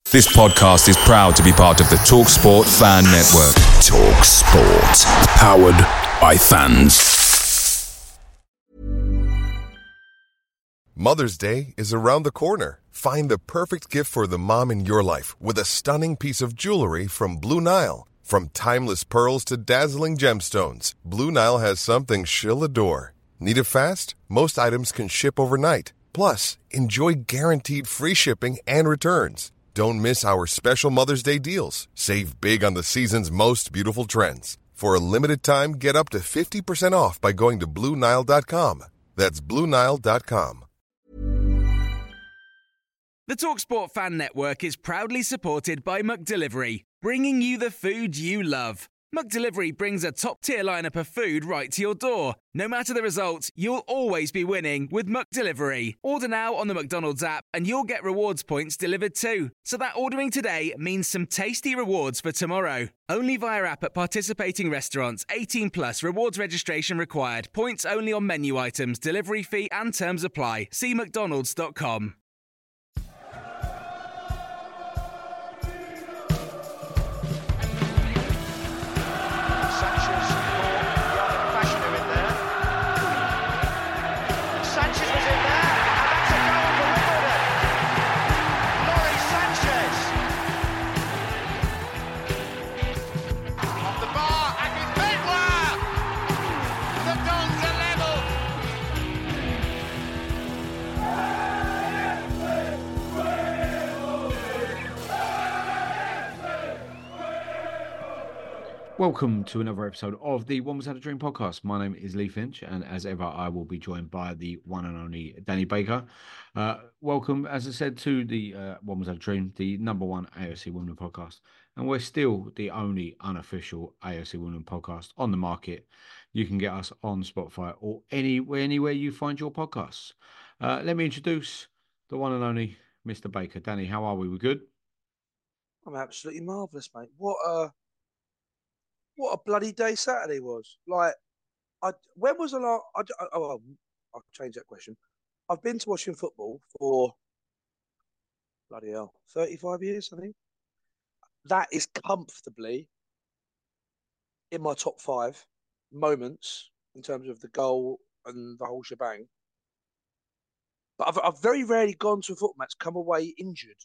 This podcast is proud to be part of the TalkSport Fan Network. TalkSport. Powered by fans. Mother's Day is around the corner. Find the perfect gift for the mom in your life with a stunning piece of jewelry from Blue Nile. From timeless pearls to dazzling gemstones, Blue Nile has something she'll adore. Need it fast? Most items can ship overnight. Plus, enjoy guaranteed free shipping and returns. Don't miss our special Mother's Day deals. Save big on the season's most beautiful trends. For a limited time, get up to 50% off by going to BlueNile.com. That's BlueNile.com. The TalkSport Fan Network is proudly supported by McDelivery, bringing you the food you love. McDelivery brings a top-tier lineup of food right to your door. No matter the result, you'll always be winning with McDelivery. Order now on the McDonald's app and you'll get rewards points delivered too. So that ordering today means some tasty rewards for tomorrow. Only via app at participating restaurants. 18 plus. Rewards registration required. Points only on menu items. Delivery fee and terms apply. See mcdonalds.com. Welcome to another episode of the One Was Had a Dream podcast. My name is Lee Finch, and as ever, I will be joined by the one and only Danny Baker. Welcome, as I said, to the One Was Had a Dream, the number one AFC Women podcast. And we're still the only unofficial AFC Women podcast on the market. You can get us on Spotify or anywhere you find your podcasts. Let me introduce the one and only Mr. Baker. Danny, how are we? We good? I'm absolutely marvellous, mate. What a bloody day Saturday was. When was the last... I'll change that question. I've been to watching football for, bloody hell, 35 years, I think. That is comfortably in my top 5 moments in terms of the goal and the whole shebang. But I've very rarely gone to a football match, come away injured.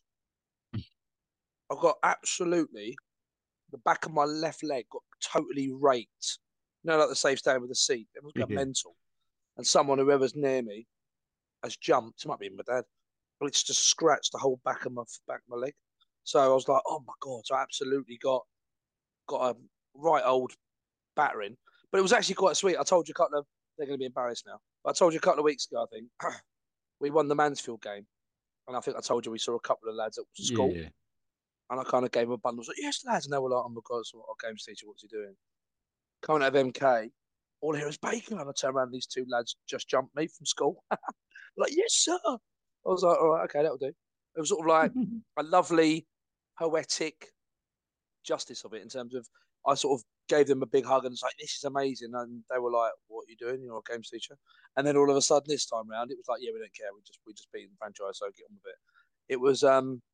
I've got absolutely... The back of my left leg got totally raked. Like the safe stand with the seat. It was mental. And whoever's near me, has jumped. It might be my dad. But it's just scratched the whole back of my leg. So I was like, oh my God. So I absolutely got a right old battering. But it was actually quite sweet. I told you they're going to be embarrassed now. But I told you a couple of weeks ago, I think, we won the Mansfield game. And I think I told you we saw a couple of lads at school. Yeah. And I kind of gave them a bundle. I was like, yes, lads. And they were like, oh my God, so our games teacher, what's he doing? Coming out of MK, all here is Bacon. And I turned around, these 2 lads just jumped me from school. Like, yes, sir. I was like, all right, okay, that'll do. It was sort of like a lovely, poetic justice of it in terms of, I sort of gave them a big hug and was like, this is amazing. And they were like, what are you doing? You're a games teacher. And then all of a sudden this time around, it was like, yeah, we don't care. We just beat the franchise, so get on with it. It was...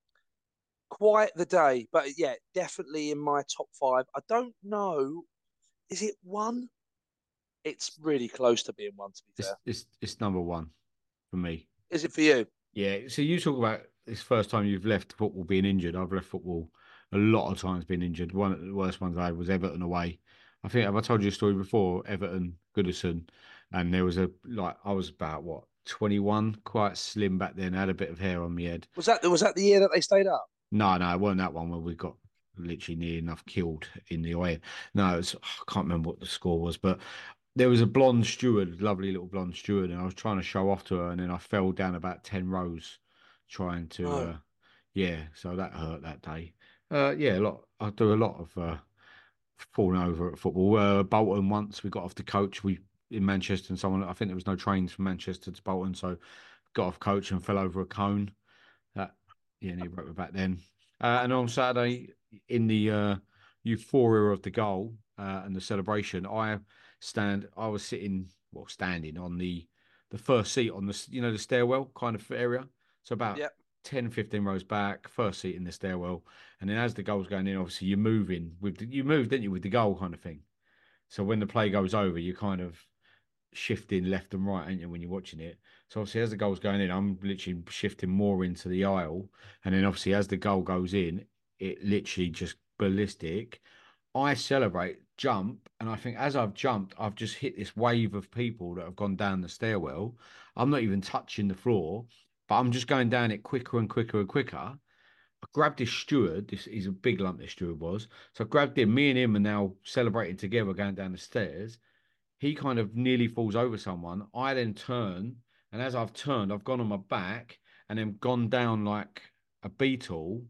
quite the day, but yeah, definitely in my top 5. I don't know, is it 1? It's really close to being 1, to be fair. It's number 1 for me. Is it for you? Yeah. So you talk about this first time you've left football being injured. I've left football a lot of times being injured. One of the worst ones I had was Everton away. I think, have I told you a story before? Everton, Goodison, and there was I was about 21, quite slim back then. I had a bit of hair on my head. Was that the year that they stayed up? No, it wasn't that one where we got literally near enough killed in the away. No, I can't remember what the score was, but there was a blonde steward, lovely little blonde steward, and I was trying to show off to her, and then I fell down about 10 rows trying to, so that hurt that day. I do a lot of falling over at football. Bolton once, we got off the coach, in Manchester, and I think there was no trains from Manchester to Bolton, so got off coach and fell over a cone. Yeah, and he broke my back then. And on Saturday, in the euphoria of the goal and the celebration, I was standing on the first seat on the the stairwell kind of area. So about 10, 15 rows back, first seat in the stairwell. And then as the goal's going in, obviously you're moving you moved, didn't you, with the goal kind of thing. So when the play goes over, you're kind of shifting left and right, aren't you, when you're watching it? So obviously as the goal's going in, I'm literally shifting more into the aisle. And then obviously as the goal goes in, it literally just ballistic. I celebrate, jump, and I think as I've jumped, I've just hit this wave of people that have gone down the stairwell. I'm not even touching the floor, but I'm just going down it quicker and quicker and quicker. I grabbed this steward. This is a big lump, this steward was. So I grabbed him. Me and him are now celebrating together going down the stairs. He kind of nearly falls over someone. I then turn, and as I've turned, I've gone on my back and then gone down like a beetle,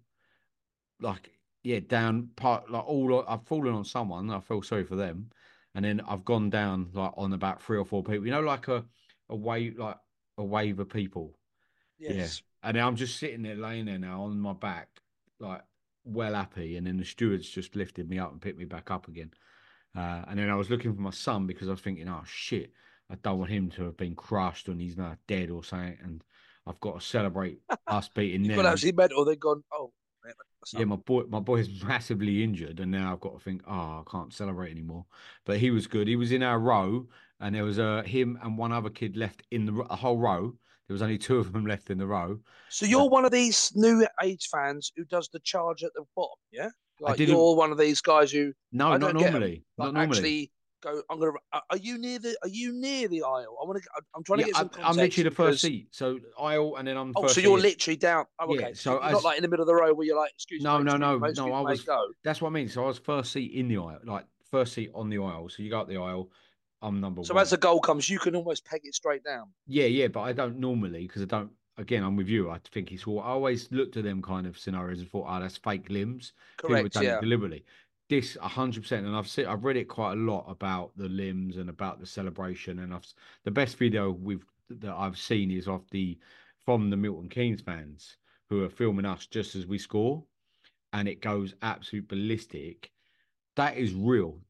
like yeah, down part like all. I've fallen on someone. I feel sorry for them, and then I've gone down like on about 3 or 4 people. You know, like a wave, like a wave of people. Yeah, Yes. and then I'm just sitting there, laying there now on my back, like well happy, and then the stewards just lifted me up and picked me back up again. And then I was looking for my son because I was thinking, oh shit, I don't want him to have been crushed and he's now dead or something. And I've got to celebrate us beating You've got them. actually mental. They've gone, oh, man, Yeah, my boy's massively injured, and now I've got to think, oh, I can't celebrate anymore. But he was good. He was in our row, and there was him and one other kid left in a whole row. There was only two of them left in the row. So Uh, you're one of these new age fans who does the charge at the bottom, yeah? I Like didn't. you're one of these guys who No, I not don't get them. normally. Like Not normally. actually go. I'm gonna. Are you near the? Are you near the aisle? I want to. I'm trying to Yeah, get some I'm literally context the first because. seat. So aisle, and then I'm the Oh, so first you're seat. literally down. Oh, Yeah. okay. So So you're not as like in the middle of the row where you're like, excuse me, no, no, no, no. excuse I me, mate, was. go. That's what I mean. So I was first seat in the aisle, like first seat on the aisle. So you go up the aisle. I'm number So as one. the goal comes, you can almost peg it straight down. Yeah, yeah, but I don't normally because I don't. Again, I'm with you. I think it's all. I always looked at them kind of scenarios and thought, oh, that's fake limbs. People have Correct. done it Yeah. deliberately. This 100%, and I've read it quite a lot about the limbs and about the celebration. And the best video that I've seen is of from the Milton Keynes fans who are filming us just as we score, and it goes absolute ballistic. That is real.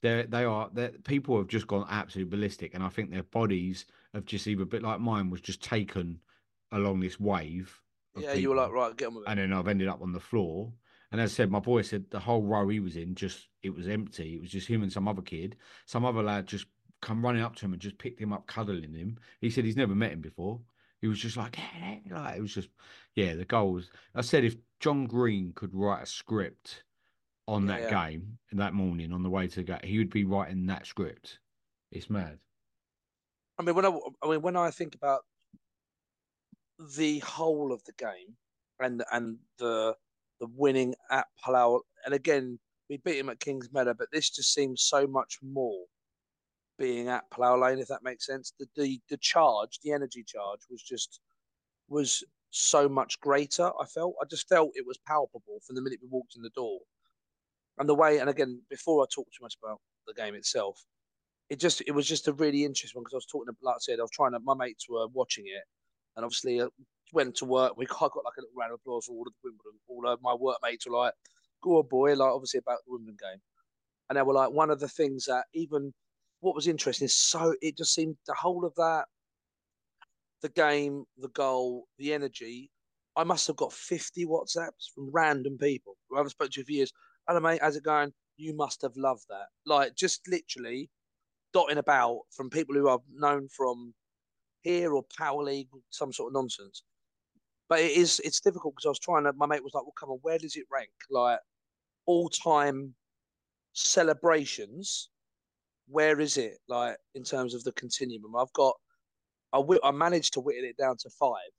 People have just gone absolute ballistic, and I think their bodies have just either a bit like mine was just taken along this wave of Yeah. You were like, people, right, get on with it. and then I've ended up on the floor. And as I said, my boy said the whole row he was in it was empty. It was just him and some other kid. Some other lad just come running up to him and just picked him up, cuddling him. He said he's never met him before. He was just like, like it was just, yeah, the goals. I said if John Green could write a script on Yeah. that Yeah. game that morning on the way to the game, he would be writing that script. It's mad. When I think about the whole of the game and the winning at Palau. And again, we beat him at Kings Meadow, but this just seems so much more being at Palau Lane, if that makes sense. The charge, the energy charge was so much greater. I just felt it was palpable from the minute we walked in the door. And the way, and again, before I talk too much about the game itself, it was just a really interesting one because I was talking, like I said, I was trying to, my mates were watching it, and obviously went to work. I got like a little round of applause for all of the Wimbledon. All of my workmates were like, "Go on, boy!" Like obviously about the Wimbledon game, and they were like, one of the things that even what was interesting is so it just seemed the whole of that, the game, the goal, the energy. I must have got 50 WhatsApps from random people who I haven't spoken to for years. Hello, mate, how's it going? You must have loved that. Like just literally dotting about from people who I've known from here or Power League, some sort of nonsense. But it's difficult because I was trying to. My mate was like, "Well, come on, where does it rank? Like all time celebrations? Where is it? Like in terms of the continuum? I managed to whittle it down to five.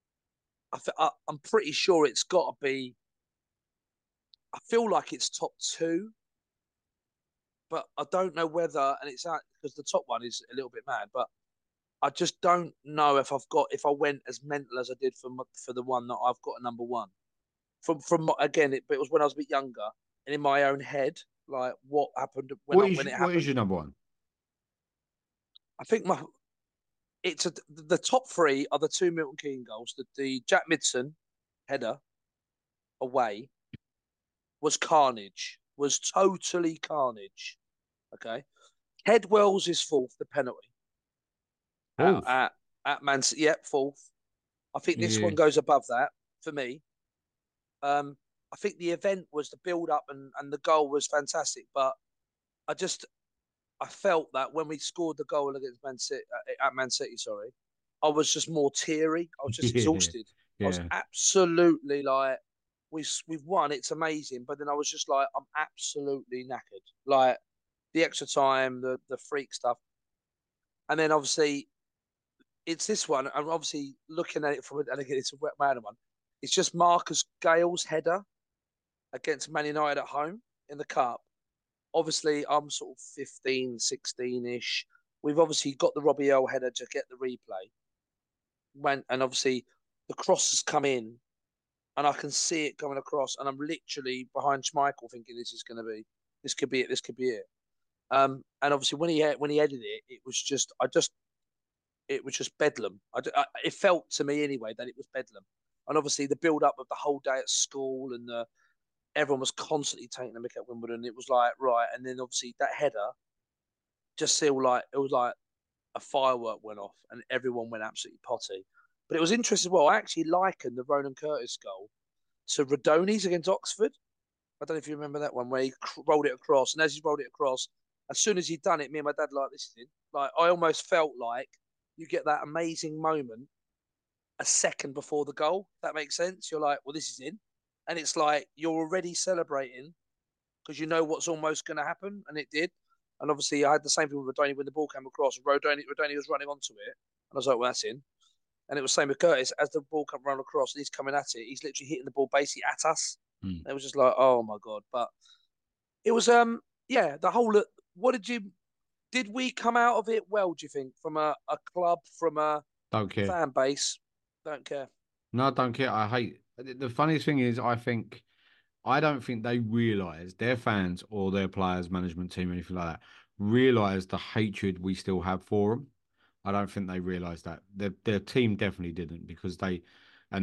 I'm pretty sure it's got to be. I feel like it's top two, but I don't know whether, and it's out because the top one is a little bit mad, but I just don't know if I went as mental as I did for the one that I've got a number one. From again, but it was when I was a bit younger and in my own head, like what happened when it What is happened. your number one? I think the top three are the two Milton Keynes goals. The Jack Midson header away was carnage, was totally carnage. Okay, Headwell's is fourth, the penalty at Wolf. at, at Man City. Yep, fourth. I think this Yeah. one goes above that. for me. I think the event was the build up and the goal was fantastic, but I felt that when we scored the goal against Man City at Man City, I was just more teary. I was just Yeah, exhausted. I was yeah. absolutely like, we've won. It's amazing, but then I was just like, I'm absolutely knackered. Like the extra time, the freak stuff, and then obviously it's this one. I'm obviously looking at it from, and again, it's a wet man one. It's just Marcus Gale's header against Man United at home in the cup. Obviously, I'm sort of 15, 16-ish. We've obviously got the Robbie Earl header to get the replay. And obviously the cross has come in and I can see it coming across and I'm literally behind Schmeichel thinking this could be it. And obviously when he edited it, it was just bedlam. It felt to me anyway that it was bedlam. And obviously the build up of the whole day at school and everyone was constantly taking the mick at Wimbledon. It was like, right. And then obviously that header just feel like it was like a firework went off and everyone went absolutely potty. But it was interesting as well. I actually likened the Ronan Curtis goal to Radoni's against Oxford. I don't know if you remember that one where he rolled it across. And as he rolled it across, as soon as he'd done it, me and my dad like, this is in. Like, I almost felt like you get that amazing moment a second before the goal. If that makes sense. You're like, well, this is in. And it's like you're already celebrating because you know what's almost going to happen. And it did. And obviously, I had the same thing with Rodoni when the ball came across. Rodoni was running onto it. And I was like, well, that's in. And it was the same with Curtis. As the ball come run across and he's coming at it, he's literally hitting the ball basically at us. Mm. It was just like, oh my God. But it was, the whole, did we come out of it well, do you think? From a club, from a Don't care. fan base? Don't care. No, I don't care. I hate. The funniest thing is, I don't think they realise, their fans or their players, management team, anything like that, realise the hatred we still have for them. I don't think they realise that. Their team definitely didn't because and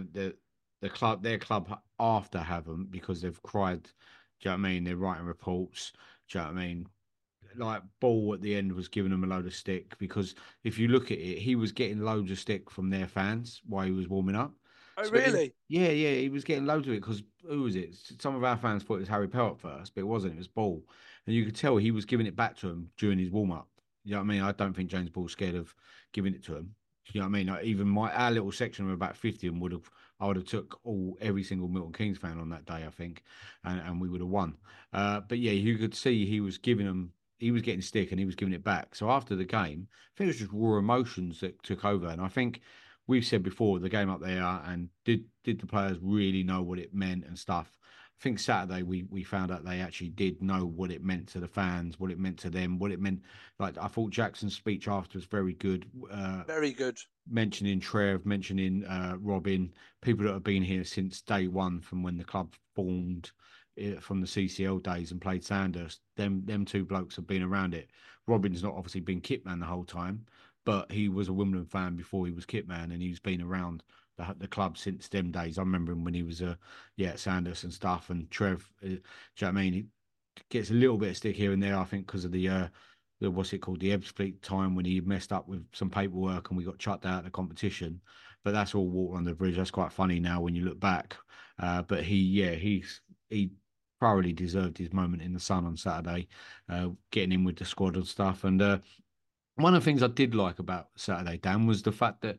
their club after have them because they've cried. Do you know what I mean? They're writing reports. Do you know what I mean? Like Ball at the end was giving them a load of stick because if you look at it, he was getting loads of stick from their fans while he was warming up. Oh, So really? yeah, he was getting loads of it because who was it? Some of our fans thought it was Harry Pell at first, but it wasn't. It was Ball, and you could tell he was giving it back to him during his warm up. You know what I mean? I don't think James Ball's scared of giving it to him. You know what I mean? Like, even our little section of about 50 of them I would have took every single Milton Keynes fan on that day, I think, and we would have won. But yeah, you could see he was getting stick and he was giving it back. So after the game, I think it was just raw emotions that took over. And I think we've said before the game up there and did the players really know what it meant and stuff. I think Saturday we found out they actually did know what it meant to the fans, what it meant to them, what it meant. Like I thought Jackson's speech after was very good. Very good. Mentioning Trev, mentioning Robin, people that have been here since day one from when the club formed from the CCL days and played Sandhurst. Them two blokes have been around it. Robin's not obviously been kitman the whole time, but he was a Wimbledon fan before he was kitman, and he's been around the club since them days. I remember him when he was at Sandhurst and stuff. And Trev, do you know what I mean? He gets a little bit of stick here and there, I think, because of the what's it called, the Ebbsfleet time when he messed up with some paperwork and we got chucked out of the competition. But that's all water under the bridge. That's quite funny now when you look back. But he thoroughly deserved his moment in the sun on Saturday, getting in with the squad and stuff. And one of the things I did like about Saturday, Dan, was the fact that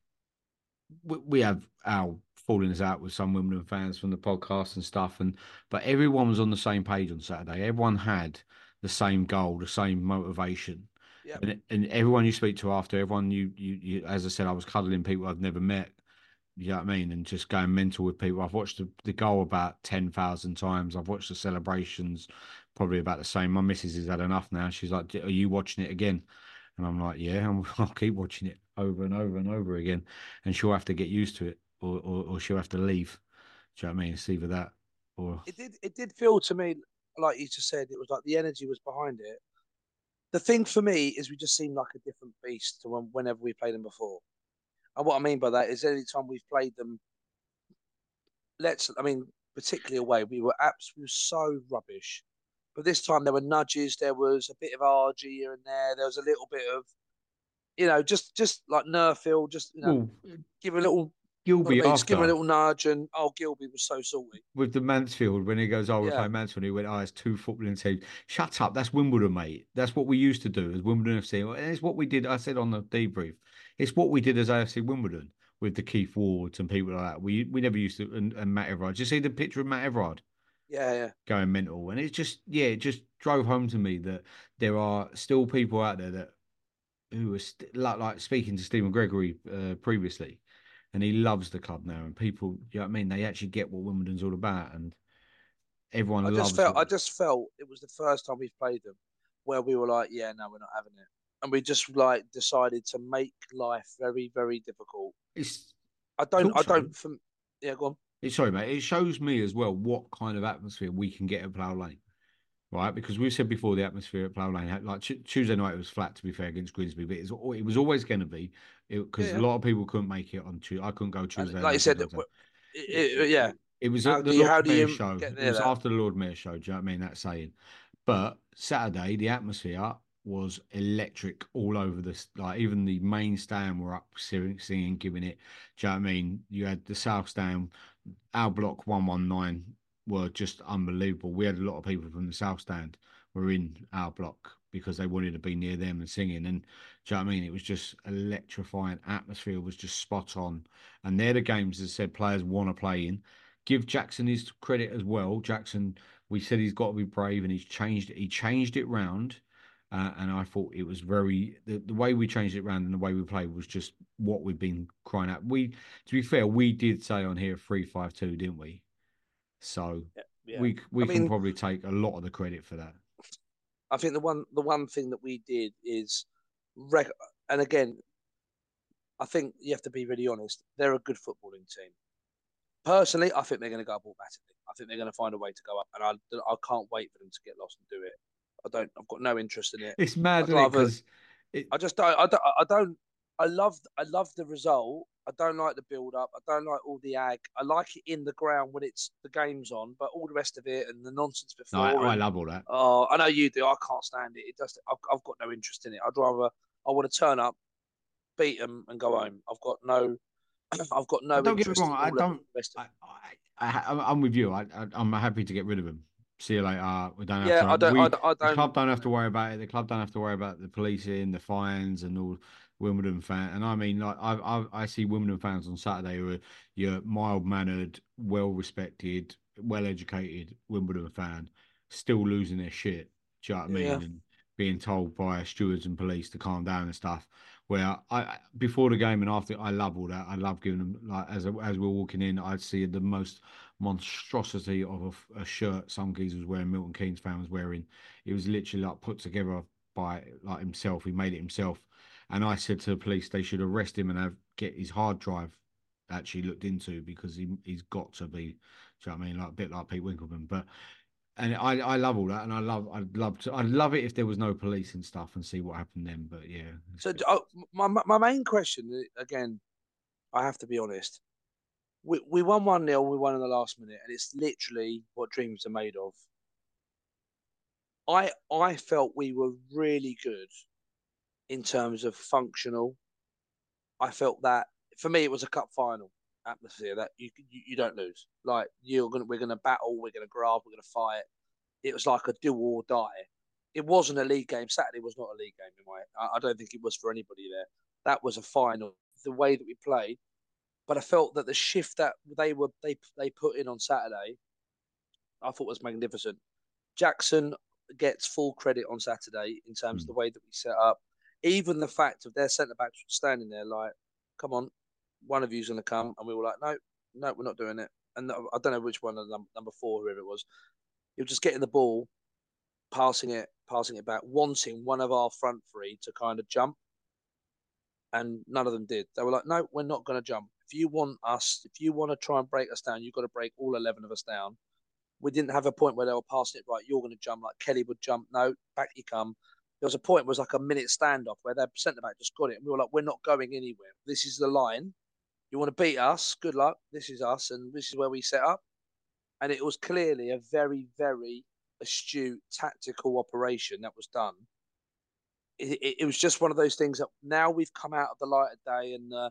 we have our fallings out with some Wimbledon fans from the podcast and stuff, but everyone was on the same page on Saturday. Everyone had the same goal, the same motivation. Yeah. And everyone you speak to after, everyone you as I said, I was cuddling people I've never met. You know what I mean? And just going mental with people. I've watched the goal about 10,000 times. I've watched the celebrations probably about the same. My missus has had enough now. She's like, "Are you watching it again?" And I'm like, "Yeah, I'll keep watching it over and over and over again." And she'll have to get used to it, or she'll have to leave. Do you know what I mean? It's either that or It did feel to me like you just said. It was like the energy was behind it. The thing for me is we just seemed like a different beast to whenever we played them before. And what I mean by that is any time we've played them, particularly away, we were absolutely so rubbish. But this time there were nudges, there was a bit of RG here and there was a little bit of, just like Nerfield, just well, give a little What Gilby I mean, just give him a after little nudge, and Gilby was so salty. with the Mansfield when he goes, "Oh, we're Yeah, playing Mansfield." He went, "Oh, it's two footballing teams." Shut up. That's Wimbledon, mate. That's what we used to do as Wimbledon FC. And it's what we did. I said on the debrief. It's what we did as AFC Wimbledon with the Keith Wards and people like that. We never used to and Matt Everard. Did you see the picture of Matt Everard yeah. going mental? And it just drove home to me that there are still people out there that who was like speaking to Stephen Gregory previously, and he loves the club now. And people, you know what I mean? They actually get what Wimbledon's all about, and everyone loves. I just felt it was the first time we've played them where we were like, yeah, no, we're not having it, and we just like decided to make life very, very difficult. It's I also, don't. Yeah, go on. sorry, mate. It shows me as well what kind of atmosphere we can get at Plough Lane. Right, because we've said before the atmosphere at Plough Lane, like Tuesday night, it was flat to be fair against Grimsby, but it was always going to be because a Yeah, lot of people couldn't make it on Tuesday. I couldn't go and Tuesday like you night. said, yeah. It was at the How Lord do Mayor's you show. get It there? was That after the Lord Mayor's show. Do you know what I mean? That's saying. But Saturday, the atmosphere was electric all over this. Like even the main stand were up singing, giving it. Do you know what I mean? You had the South stand, our block 119 were just unbelievable. We had a lot of people from the South stand were in our block because they wanted to be near them and singing. And do you know what I mean? It was just electrifying. Atmosphere was just spot on. And they're the games, as I said, players want to play in. Give Jackson his credit as well. Jackson, we said he's got to be brave, and he's changed it. He changed it round. And I thought it was the way we changed it around and the way we played was just what we've been crying out. To be fair, we did say on here 3-5-2, didn't we? So yeah. we can probably take a lot of the credit for that. I think the one thing that we did is, and again, I think you have to be really honest. They're a good footballing team. Personally, I think they're going to go up automatically. I think they're going to find a way to go up, and I can't wait for them to get lost and do it. I've got no interest in it. It's mad because it... I just don't. I don't. I love the result. I don't like the build up. I don't like all the ag. I like it in the ground when it's the game's on, but all the rest of it and the nonsense before. I love all that. Oh, I know you do. I can't stand it. It just I've got no interest in it. I want to turn up, beat them, and go home. I've got no Don't get me interest. wrong. In I all don't. the rest of it. I'm with you. I'm happy to get rid of him. See you later. We don't have Yeah, to. I don't. The club don't have to worry about it. The club don't have to worry about the policing, the fines, and all. Wimbledon fan, and I mean, like I see Wimbledon fans on Saturday who are your mild mannered, well respected, well educated Wimbledon fan, still losing their shit. Do you know what I mean? Yeah. And being told by stewards and police to calm down and stuff. Where I before the game and after, I love all that. I love giving them like as we're walking in, I'd see the most monstrosity of a shirt some geezer was wearing. Milton Keynes fan was wearing. It was literally like put together by like himself. He made it himself. And I said to the police they should arrest him and get his hard drive actually looked into because he's got to be. Do you know what I mean? Like a bit like Pete Winkleman, but. And I love all that, and I'd love it if there was no police and stuff, and see what happened then. But yeah. So my main question again, I have to be honest. We won 1-0. We won in the last minute, and it's literally what dreams are made of. I felt we were really good in terms of functional. I felt that for me it was a cup final atmosphere that you don't lose. Like we're gonna battle, we're gonna grab, we're gonna fight. It was like a do or die. It wasn't a league game. Saturday was not a league game in my. I don't think it was for anybody there. That was a final. The way that we played, but I felt that the shift that they put in on Saturday, I thought was magnificent. Jackson gets full credit on Saturday in terms of the way that we set up. Even the fact of their centre backs standing there like, come on, one of you's going to come. And we were like, no, we're not doing it. And I don't know which one, number 4, whoever it was. He was just getting the ball, passing it back, wanting one of our front three to kind of jump. And none of them did. They were like, no, we're not going to jump. If you want to try and break us down, you've got to break all 11 of us down. We didn't have a point where they were passing it right. You're going to jump like Kelly would jump. No, back you come. There was a point where it was like a minute standoff where their centre back just got it. And we were like, we're not going anywhere. This is the line. You want to beat us? Good luck. This is us. And this is where we set up. And it was clearly a very, very astute tactical operation that was done. It was just one of those things that now we've come out of the light of day and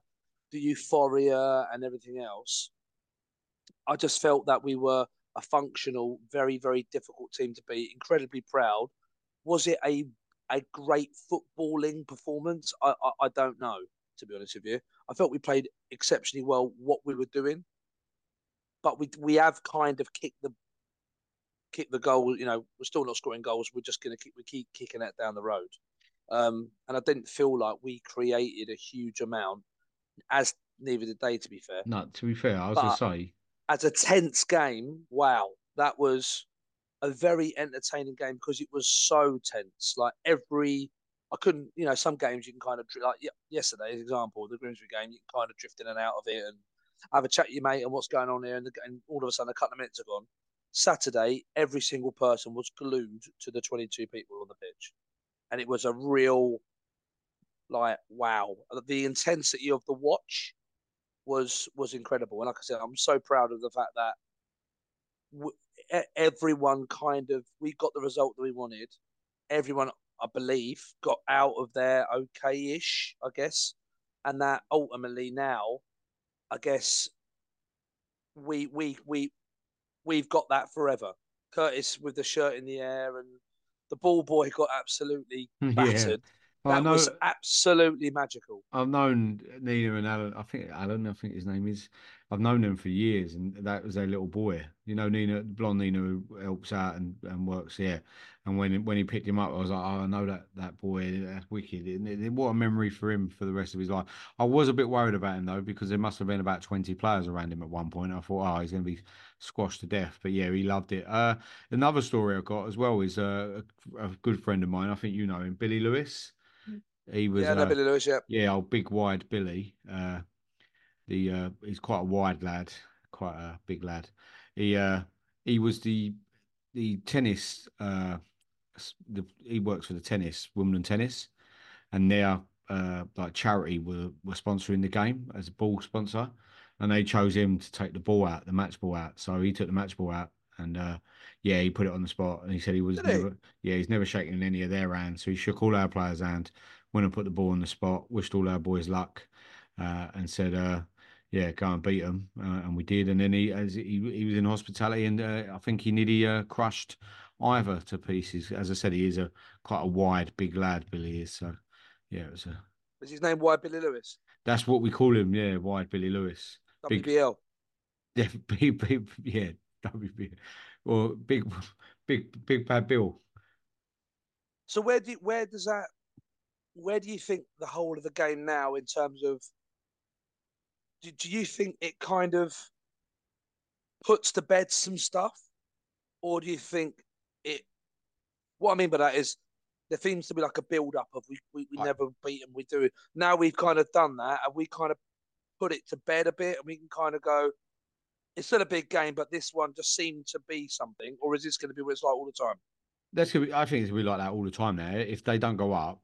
the euphoria and everything else, I just felt that we were a functional, very, very difficult team to beat, incredibly proud. Was it a great footballing performance? I don't know, to be honest with you. I felt we played exceptionally well what we were doing, but we have kind of kicked the goal. You know, we're still not scoring goals. We're just going to keep kicking that down the road. And I didn't feel like we created a huge amount, as neither did they, to be fair. No, to be fair, I was going But to say, as a tense game, wow, that was a very entertaining game because it was so tense. Like I couldn't, some games you can kind of like yesterday's example, the Grimsby game, you can kind of drift in and out of it and have a chat with your mate and what's going on here, and all of a sudden a couple of minutes are gone. Saturday, every single person was glued to the 22 people on the pitch, and it was a real, like, wow. The intensity of the watch was incredible, and like I said, I'm so proud of the fact that everyone we got the result that we wanted. Everyone, I believe, got out of there okay-ish, I guess, and that ultimately now, I guess, we've got that forever. Curtis with the shirt in the air, and the ball boy got absolutely yeah. battered. Well, That was absolutely magical. I've known Nina and Alan. I think his name is. I've known them for years, and that was their little boy. You know, Nina, blonde Nina, who helps out and works here. And when he picked him up, I was like, oh, I know that boy. That's wicked. What a memory for him for the rest of his life. I was a bit worried about him though, because there must have been about 20 players around him at one point. I thought, oh, he's going to be squashed to death. But yeah, he loved it. Another story I got as well is a good friend of mine. I think you know him, Billy Lewis. He was no, Billy Lewis, yeah. Yeah, old big wide Billy. He's quite a wide lad, quite a big lad. He was the tennis he works for the tennis, Wimbledon tennis, and their like charity were sponsoring the game as a ball sponsor, and they chose him to take the ball out, the match ball out. So he took the match ball out, and yeah, he put it on the spot, and he said he was never, yeah, he's never shaken any of their hands. So he shook all our players' hand, went and put the ball on the spot, wished all our boys luck, and said, yeah, go and beat them, and we did. And then he was in hospitality, and I think he nearly crushed Ivor to pieces. As I said, he is quite a wide, big lad. Billy is. So yeah, it was a. Was his name Wide Billy Lewis? That's what we call him. Yeah, wide Billy Lewis. WBL. Yeah, yeah, WBL. Or big bad Bill. So where do you think the whole of the game now, in terms of, do you think it kind of puts to bed some stuff, or do you think it? What I mean by that is there seems to be like a build up of we never beat them, we do it. Now we've kind of done that, and we kind of put it to bed a bit, and we can kind of go, it's still a big game, but this one just seemed to be something. Or is this going to be what it's like all the time? I think it's going to be like that all the time now. If they don't go up,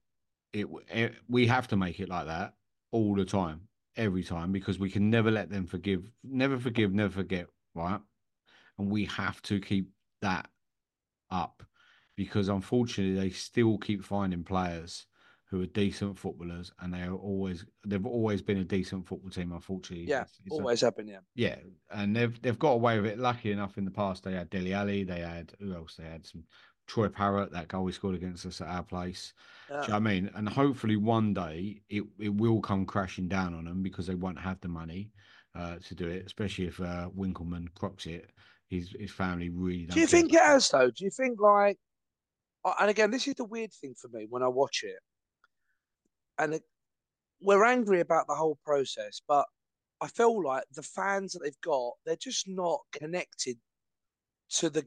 we have to make it like that all the time, every time, because we can never let them never forget, right? And we have to keep that up, because unfortunately they still keep finding players who are decent footballers, and they've always been a decent football team. Unfortunately, yeah, always happened. Yeah, and they've got away with it. Lucky enough, in the past they had Dele Alli, they had who else? They had some Troy Parrott, that goal he scored against us at our place. Yeah. Do you know what I mean? And hopefully one day it will come crashing down on them, because they won't have the money to do it, especially if Winkleman crops it. His family really don't. Do you think it has though? Do you think, like, and again, this is the weird thing for me when I watch it, and we're angry about the whole process, but I feel like the fans that they've got, they're just not connected to the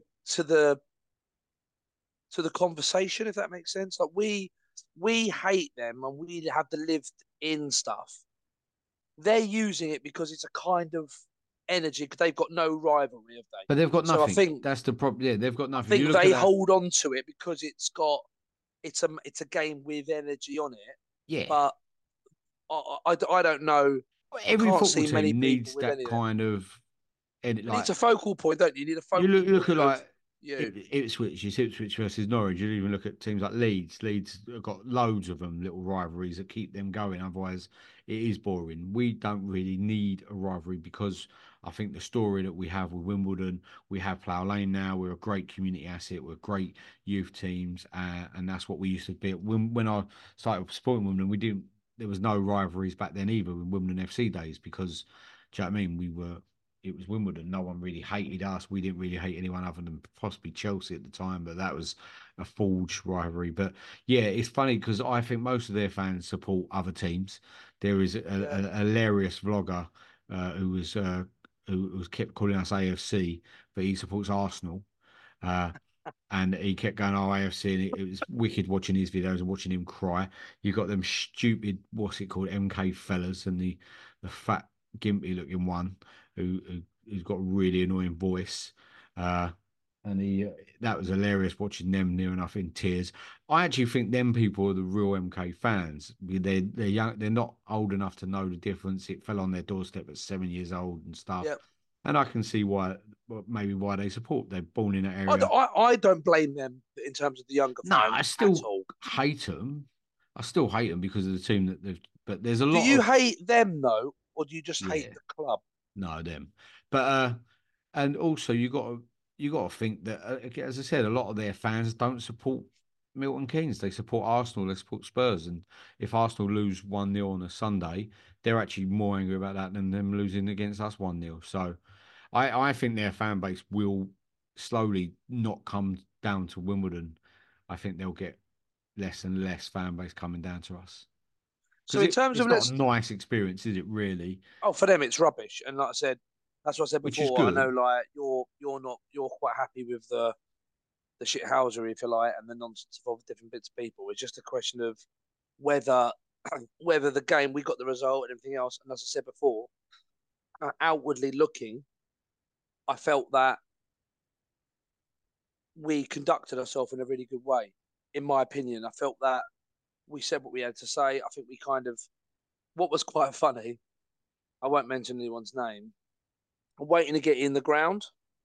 conversation, if that makes sense. Like we hate them, and we have the lived in stuff. They're using it because it's a kind of energy, because they've got no rivalry, have they? But they've got nothing. So I think that's the problem. Yeah, they've got nothing. I think they hold on to it because it's a game with energy on it. Yeah, but I don't know. Every football team needs that kind of. Like, needs a focal point, don't you? You need a focal. You look at like You. Ipswich versus Norwich. You even look at teams like Leeds. Leeds have got loads of them, little rivalries that keep them going. Otherwise, it is boring. We don't really need a rivalry because I think the story that we have with Wimbledon, we have Plough Lane now. We're a great community asset. We're great youth teams, and that's what we used to be. When I started supporting Wimbledon, we didn't. There was no rivalries back then either in Wimbledon FC days because, do you know what I mean? It was Wimbledon. No one really hated us. We didn't really hate anyone other than possibly Chelsea at the time, but that was a forged rivalry. But yeah, it's funny because I think most of their fans support other teams. There is a hilarious vlogger who was kept calling us AFC, but he supports Arsenal. Uh, and he kept going, "Oh, AFC," and it was wicked watching his videos and watching him cry. You got them stupid, what's it called, MK fellas, and the fat, gimpy looking one who's got a really annoying voice. Uh, and he that was hilarious watching them near enough in tears. I actually think them people are the real MK fans. They're young, they're not old enough to know the difference. It fell on their doorstep at 7 years old and stuff. Yeah. And I can see maybe why they support. They're born in that area. I don't blame them in terms of the younger No, fans I still at all. hate them. I still hate them because of the team that they've. But there's a Do lot you of hate them though, or do you just hate yeah, the club? no them. But and also you got to think that as I said, a lot of their fans don't support Milton Keynes. They support Arsenal. They support Spurs. And if Arsenal lose 1-0 on a Sunday, they're actually more angry about that than them losing against us 1-0. So I think their fan base will slowly not come down to Wimbledon. I think they'll get less and less fan base coming down to us So because in terms it's of not a nice experience, is it? Really, for them it's rubbish. And like I said, that's what I said which is before. I know good. like you're quite happy with the shithousery, if you like, and the nonsense of all the different bits of people. It's just a question of whether whether the game we got the result and everything else. And as I said before, outwardly looking, I felt that we conducted ourselves in a really good way. In my opinion, I felt that we said what we had to say. I think we kind of what was quite funny. I won't mention anyone's name. I'm waiting to get in the ground,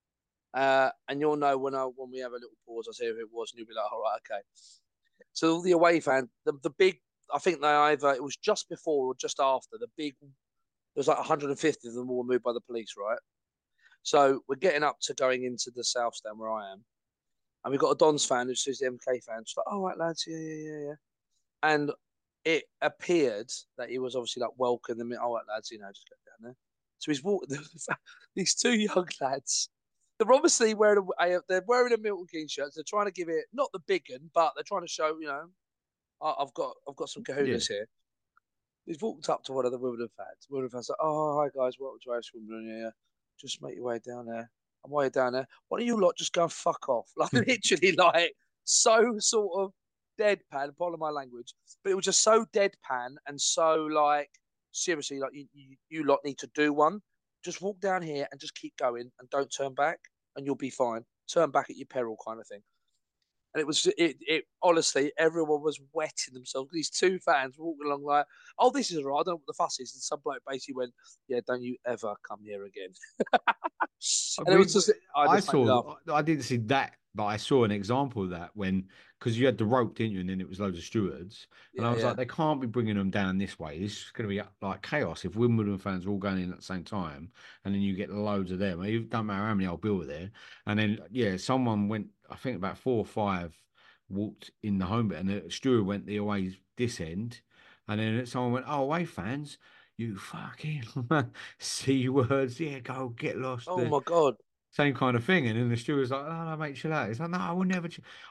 and you'll know when we have a little pause. I'll say who it was, and you'll be like, "All right, okay." So all the away fans, the big, I think they either it was just before or just after the big. There was like 150 of them all moved by the police, right? So we're getting up to going into the south stand where I am, and we've got a Dons fan who's the MK fan. She's like, "All right, lads, yeah." And it appeared that he was obviously like welcome them. All right, lads, just get down there. So he's walking. These two young lads. They're obviously they're wearing a Milton Keynes shirt. They're trying to give it not the big one, but they're trying to show I've got some Yeah, kahunas here. He's walked up to one of the Wimbledon fans. Wimbledon fans like, "Oh, hi guys, welcome to AFC Wimbledon. Yeah, just make your way down there. And while you're down there, why don't you lot just go and fuck off?" Like literally, like so sort of deadpan. Pardon my language, but it was just so deadpan and so like seriously, like you lot need to do one. Just walk down here and just keep going and don't turn back, and you'll be fine. Turn back at your peril, kind of thing. And it was it honestly, everyone was wetting themselves. These two fans walking along like, "Oh, this is all right. I don't know what the fuss is." And some bloke basically went, "Yeah, don't you ever come here again." And it was just, I I just made me laugh. saw. I didn't see that, but I saw an example of that when because you had the rope, didn't you? And then it was loads of stewards, and I Yeah, was yeah. like, they can't be bringing them down this way. This is going to be like chaos if Wimbledon fans are all going in at the same time, and then you get loads of them. It don't matter how many old Bill were there, and then yeah, someone went. I think about 4 or 5 walked in the home bit, and the steward went the away this end, and then someone went, "Oh, away fans." You fucking C words, yeah, go get lost. Oh my god. Same kind of thing. And then the steward's like, "Oh no, mate, chill out." It's like, "No, I will never.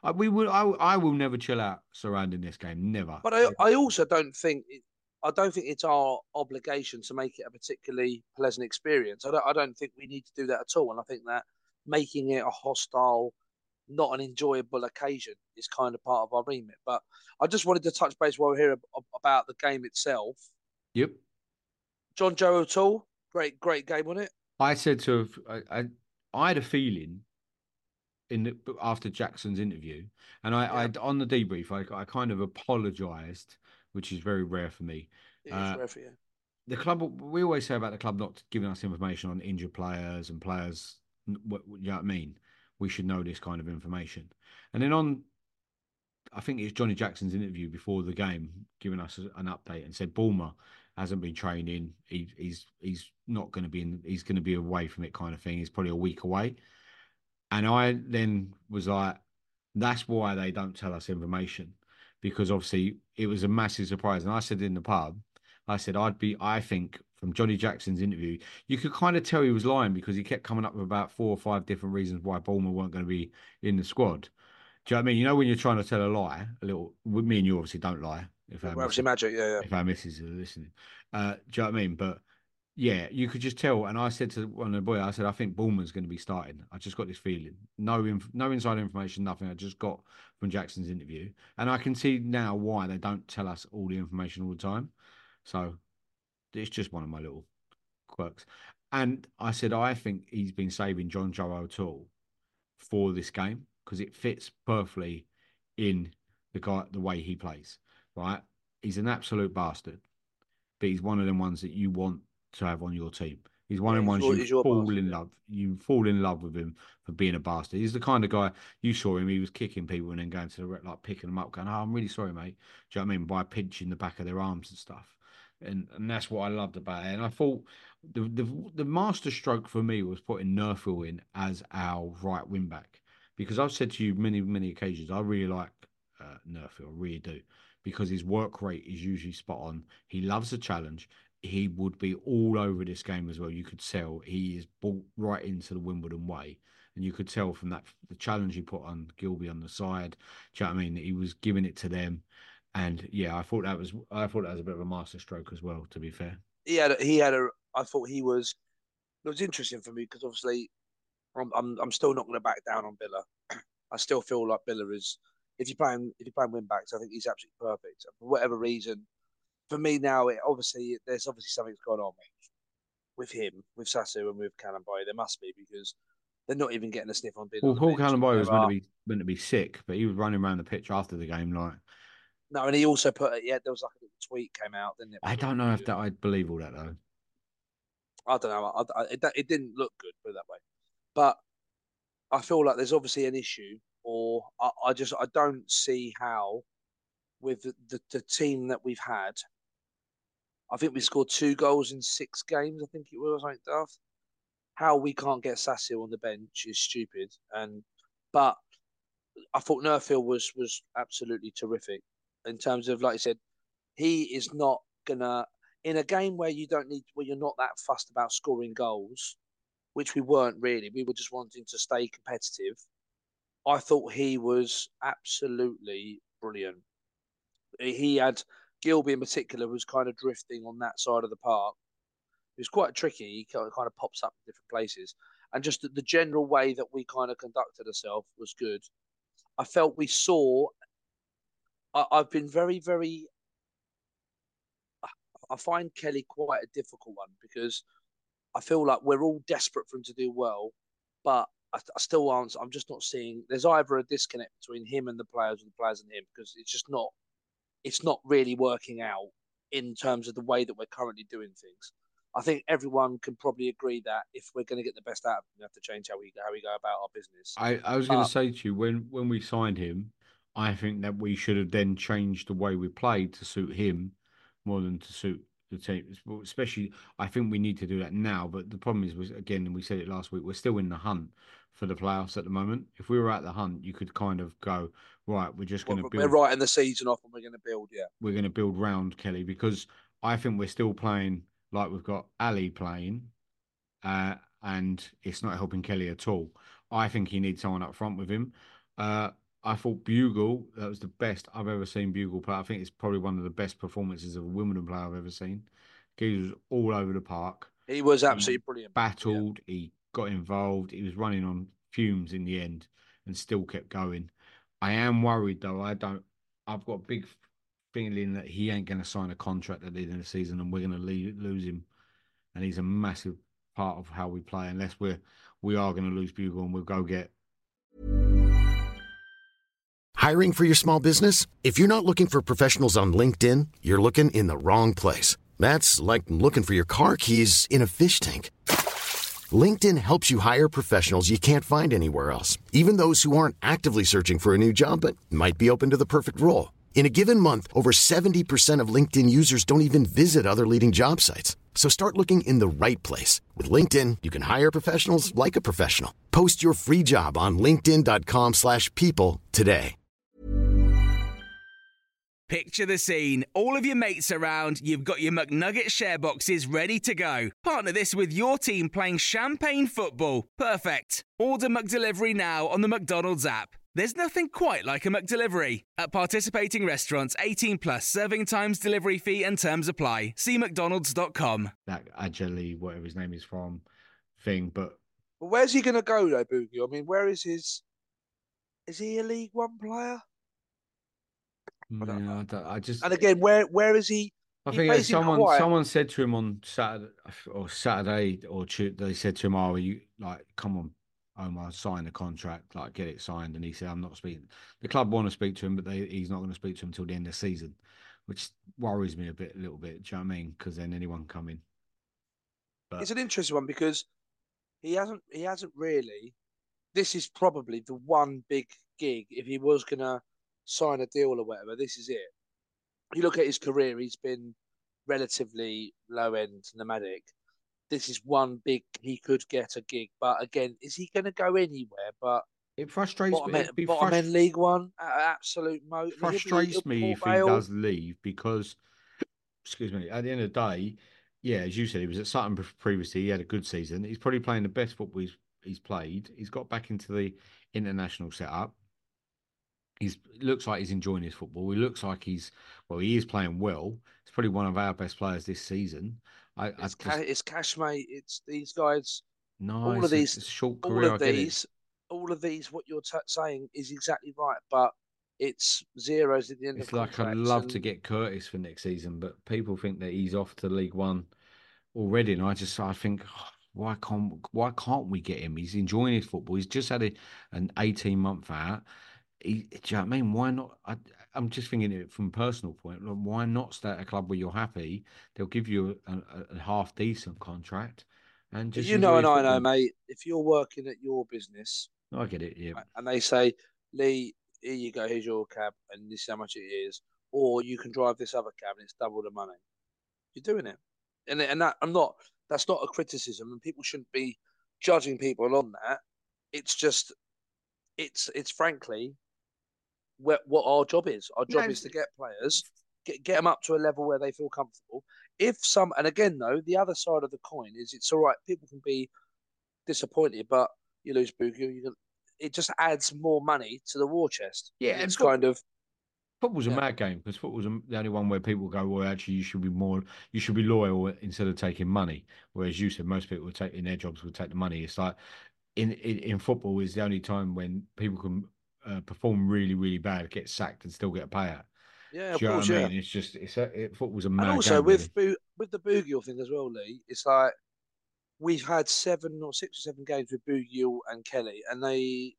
I will never chill out surrounding this game. Never." But I also I don't think it's our obligation to make it a particularly pleasant experience. I don't think we need to do that at all. And I think that making it a hostile, not an enjoyable occasion is kind of part of our remit. But I just wanted to touch base while we're here about the game itself. Yep. John Joe O'Toole, great game on it. I said to, I had a feeling after Jackson's interview, and Yeah, I on the debrief, I kind of apologised, which is very rare for me. it is Uh, rare for you. the club, we always say about the club not giving us information on injured players and players, you know what I mean, we should know this kind of information. And then I think it's Johnny Jackson's interview before the game, giving us an update and said Bulmer hasn't been training. He's not going to be in. He's going to be away from it, kind of thing. He's probably a week away. And I then was like, that's why they don't tell us information, because obviously it was a massive surprise. And I said in the pub, I said I think from Johnny Jackson's interview, you could kind of tell he was lying, because he kept coming up with about 4 or 5 different reasons why Bulmer weren't going to be in the squad. Do you know what I mean? You know, when you're trying to tell a lie, with me and you obviously don't lie. If obviously magic, yeah. If our missus are listening. Do you know what I mean? But yeah, you could just tell. And I said to one of the boys, I said, I think Bulmer's going to be starting. I just got this feeling. No inside information, nothing. I just got from Jackson's interview. And I can see now why they don't tell us all the information all the time. So it's just one of my little quirks. And I said, I think he's been saving John Joe O'Toole for this game, because it fits perfectly in the way he plays, right? He's an absolute bastard, but he's one of them ones that you want to have on your team. He's one of them ones you fall in love. You fall in love with him for being a bastard. He's the kind of guy, you saw him, he was kicking people and then going to the like picking them up, going, "Oh, I'm really sorry, mate." Do you know what I mean? By pinching the back of their arms and stuff. And that's what I loved about it. And I thought the master stroke for me was putting Nerfield in as our right wing back. Because I've said to you many, many occasions, I really like Nerfield, I really do, because his work rate is usually spot on. He loves a challenge. He would be all over this game as well. You could tell he is brought right into the Wimbledon way, and you could tell from that the challenge he put on Gilby on the side. Do you know what I mean? He was giving it to them, and yeah, I thought that was a bit of a master stroke as well. To be fair, I thought he was. It was interesting for me because obviously, I'm still not going to back down on Villa. I still feel like Villa is, if you're playing wing backs, I think he's absolutely perfect. For whatever reason, for me now, there's obviously something's gone on with him, with Sasu and with Kalamboy. There must be, because they're not even getting a sniff on Villa. Well, Paul Kalamboy was meant to be sick, but he was running around the pitch after the game like. No, and he also there was like a little tweet came out, didn't it? I don't know if I believe all that though. I don't know. It didn't look good, put it that way. But I feel like there's obviously an issue, or I don't see how, with the team that we've had, I think we scored 2 goals in 6 games. I think it was like daft. How we can't get Sassy on the bench is stupid. But I thought Nerfield was absolutely terrific in terms of, like I said, he is not gonna, in a game where you're not that fussed about scoring goals, which we weren't really. We were just wanting to stay competitive. I thought he was absolutely brilliant. He had Gilby in particular was kind of drifting on that side of the park. It was quite tricky. He kind of pops up in different places. And just the general way that we kind of conducted ourselves was good. I felt we saw... I've been very, very... I find Kelly quite a difficult one, because I feel like we're all desperate for him to do well, but I still aren't. I'm just not seeing. There's either a disconnect between him and the players, or the players and him, because it's just not. It's not really working out in terms of the way that we're currently doing things. I think everyone can probably agree that if we're going to get the best out of him, we have to change how we go about our business. I was going to say to you, when we signed him, I think that we should have then changed the way we played to suit him more than to suit the team. Especially, I think we need to do that now. But the problem is, again, and we said it last week, we're still in the hunt for the playoffs at the moment. If we were at the hunt, you could kind of go, right, we're just going to build. We're writing the season off and we're going to build, yeah. We're going to build round Kelly, because I think we're still playing like we've got Ali playing, and it's not helping Kelly at all. I think he needs someone up front with him. I thought Bugle, that was the best I've ever seen Bugle play. I think it's probably one of the best performances of a Wimbledon player I've ever seen. He was all over the park. He was absolutely brilliant. Battled, he got involved. He was running on fumes in the end and still kept going. I am worried though. I've got a big feeling that he ain't going to sign a contract at the end of the season, and we're going to lose him. And he's a massive part of how we play, unless we are going to lose Bugle and we'll go get. Hiring for your small business? If you're not looking for professionals on LinkedIn, you're looking in the wrong place. That's like looking for your car keys in a fish tank. LinkedIn helps you hire professionals you can't find anywhere else, even those who aren't actively searching for a new job but might be open to the perfect role. In a given month, over 70% of LinkedIn users don't even visit other leading job sites. So start looking in the right place. With LinkedIn, you can hire professionals like a professional. Post your free job on linkedin.com/people today. Picture the scene. All of your mates around, you've got your McNugget share boxes ready to go. Partner this with your team playing champagne football. Perfect. Order McDelivery now on the McDonald's app. There's nothing quite like a McDelivery. At participating restaurants, 18 plus, serving times, delivery fee and terms apply. See mcdonalds.com. That Ajali, whatever his name is from, thing, but where's he going to go, though, Boogie? I mean, where is his... Is he a League One player? I just... And again, where is he? I think someone said to him on Saturday or Tuesday, they said to him, "Oh, you like, come on, Omar, sign the contract, like get it signed." And he said, "I'm not speaking." The club want to speak to him, but he's not going to speak to him until the end of the season, which worries me a little bit. Do you know what I mean? Because then anyone can come in. But it's an interesting one because he hasn't really. This is probably the one big gig if he was going to sign a deal or whatever. This is it. You look at his career; he's been relatively low end, nomadic. This is one big. He could get a gig, but again, is he going to go anywhere? But it frustrates me. Bottom end League One, absolute motive. Frustrates me if he does leave because, excuse me, at the end of the day, yeah, as you said, he was at Sutton previously. He had a good season. He's probably playing the best football he's played. He's got back into the international setup. He looks like he's enjoying his football. He looks like he is playing well. He's probably one of our best players this season. It's cash, mate. It's these guys. No, all of these, a short career. All of these. What you're saying is exactly right, but it's zeros at the end of contracts. It's like I'd love to get Curtis for next season, but people think that he's off to League One already, and I think, why can't we get him? He's enjoying his football. He's just had an 18-month out. Do you know what I mean? Why not? I'm just thinking it from a personal point. Why not stay at a club where you're happy? They'll give you a half decent contract, and just and I know, mate. If you're working at your business, I get it. Yeah, and they say, Lee, here you go. Here's your cab, and this is how much it is. Or you can drive this other cab, and it's double the money. You're doing it, and that That's not a criticism, and people shouldn't be judging people on that. It's just, it's frankly what our job is. Our job is to get players, get them up to a level where they feel comfortable. And again though, the other side of the coin is it's all right. People can be disappointed, but you lose Boogie, it just adds more money to the war chest. Yeah, it's kind of. Football's a mad game because football's the only one where people go, well, actually, you should be loyal instead of taking money. Whereas you said most people in their jobs would take the money. It's like in football is the only time when people can perform really, really bad, get sacked, and still get a payout. Yeah, of course. Yeah, it's just football's a mad game. And also with the Boogiel thing as well, Lee. It's like we've had 6 or 7 games with Boogiel and Kelly, and I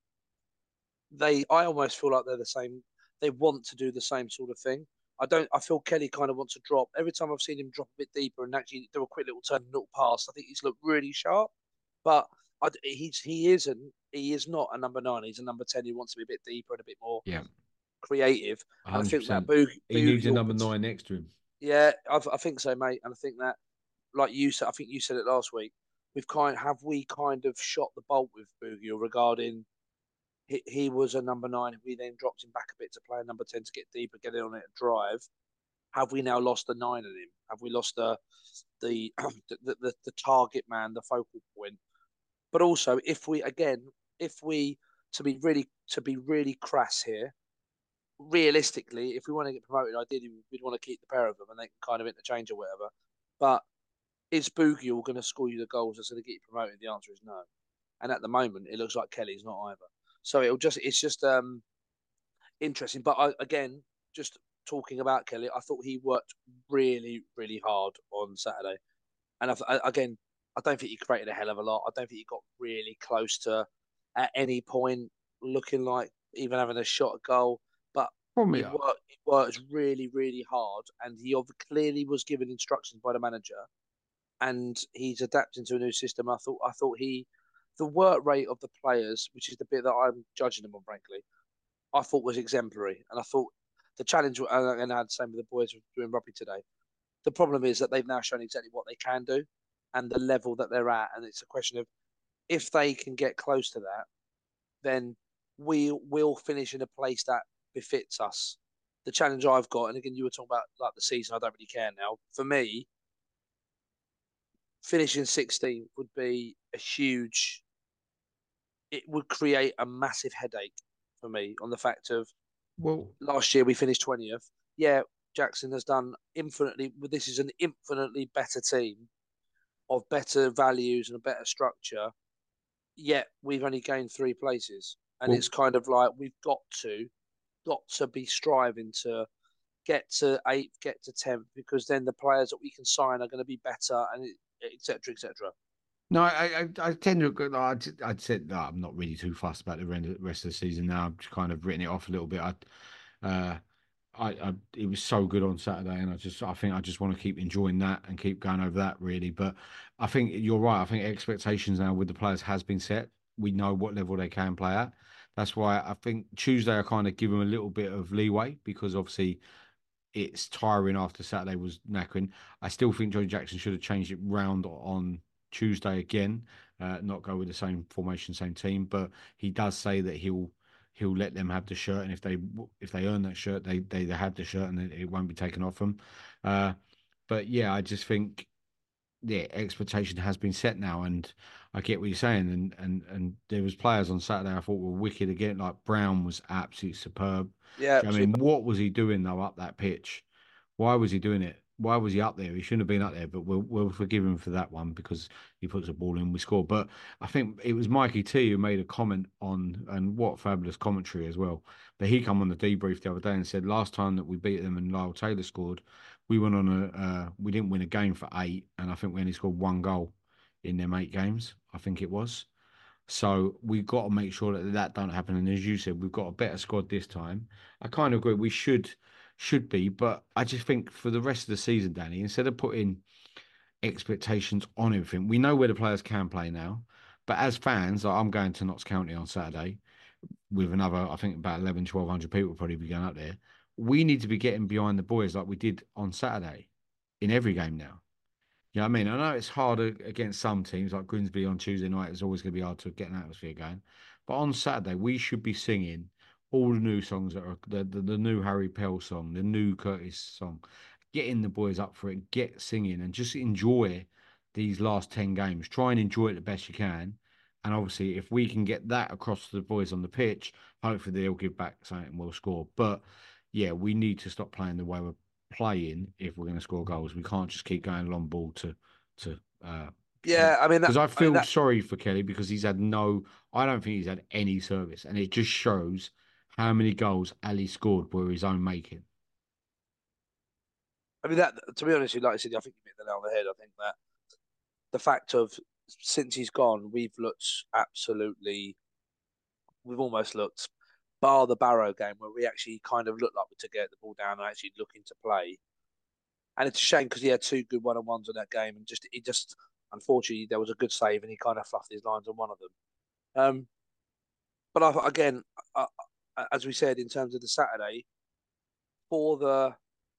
almost feel like they're the same. They want to do the same sort of thing. I feel Kelly kind of wants to drop. Every time I've seen him drop a bit deeper and actually do a quick little turn, little pass, I think he's looked really sharp. But he is not a number 9. He's a number 10. He wants to be a bit deeper and a bit more creative. And I think that he needs a number 9 next to him. Yeah, I think so, mate. And I think that, like you said, I think you said it last week. We kind of shot the bolt with Boogiel regarding. He was a number 9. We then dropped him back a bit to play a number 10 to get deeper, get in on it, and drive. Have we now lost the 9 in him? Have we lost the target man, the focal point? But also, if we to be really crass here, realistically, if we want to get promoted, ideally we'd want to keep the pair of them and they can kind of interchange or whatever. But is Boogiel going to score you the goals that's going to get you promoted? The answer is no. And at the moment, it looks like Kelly's not either. So it's just interesting. But again, just talking about Kelly, I thought he worked really, really hard on Saturday. And I don't think he created a hell of a lot. I don't think he got really close to, at any point, looking like even having a shot at goal. But he worked really, really hard. And he clearly was given instructions by the manager. and he's adapting to a new system. I thought the work rate of the players, which is the bit that I'm judging them on, frankly, I thought was exemplary. And I thought the challenge, and I had the same with the boys doing rugby today. The problem is that they've now shown exactly what they can do and the level that they're at. And it's a question of if they can get close to that, then we will finish in a place that befits us. The challenge I've got, and again, you were talking about like the season, I don't really care now. For me, finishing 16th would be a huge, it would create a massive headache for me on the fact of last year we finished 20th. Yeah, Jackson has done infinitely, this is an infinitely better team of better values and a better structure, yet we've only gained 3 places. And it's kind of like we've got to be striving to get to 8th, get to 10th, because then the players that we can sign are going to be better, and etc. etc. No, I tend to agree. I'd said no, I'm not really too fussed about the rest of the season now. I've just kind of written it off a little bit. It was so good on Saturday, and I think I just want to keep enjoying that and keep going over that really. But I think you're right. I think expectations now with the players has been set. We know what level they can play at. That's why I think Tuesday I kind of give them a little bit of leeway because obviously it's tiring after Saturday was knackering. I still think Johnny Jackson should have changed it round on Tuesday again, not go with the same formation, same team. But he does say that he'll let them have the shirt, and if they earn that shirt, they have the shirt, and it won't be taken off them. But yeah, I just think expectation has been set now, and I get what you're saying. And there was players on Saturday I thought were wicked again. Like Brown was absolutely superb. Yeah, I mean, what was he doing though up that pitch? Why was he doing it? Why was he up there? He shouldn't have been up there, but we'll forgive him for that one because he puts a ball in, we score. But I think it was Mikey T who made a comment on, and what fabulous commentary as well. But he come on the debrief the other day and said last time that we beat them and Lyle Taylor scored, we went on we didn't win a game for 8, and I think we only scored 1 goal in them 8 games. I think it was. So we've got to make sure that don't happen. And as you said, we've got a better squad this time. I kind of agree. We should be, but I just think for the rest of the season, Danny, instead of putting expectations on everything, we know where the players can play now. But as fans, like I'm going to Notts County on Saturday with another, I think about 1,100 people will probably be going up there. We need to be getting behind the boys like we did on Saturday in every game now. You know what I mean? I know it's harder against some teams, like Grimsby on Tuesday night. It's always going to be hard to get an atmosphere going. But on Saturday, we should be singing all the new songs that are the new Harry Pell song, the new Curtis song, getting the boys up for it, get singing, and just enjoy these last 10 games. Try and enjoy it the best you can. And obviously, if we can get that across to the boys on the pitch, hopefully they'll give back something and we'll score. But yeah, we need to stop playing the way we're playing if we're going to score goals. We can't just keep going long ball to yeah. I mean, because I feel sorry for Kelly because I don't think he's had any service, and it just shows how many goals Ali scored were his own making. I mean, that, to be honest, like I said, I think you hit the nail on the head. I think that the fact of since he's gone, we've almost looked, bar the Barrow game where we actually kind of looked like we took the ball down and actually looking to play. And it's a shame because he had 2 good one-on-ones in that game, and unfortunately there was a good save and he kind of fluffed his lines on one of them. But again, as we said in terms of the Saturday, for the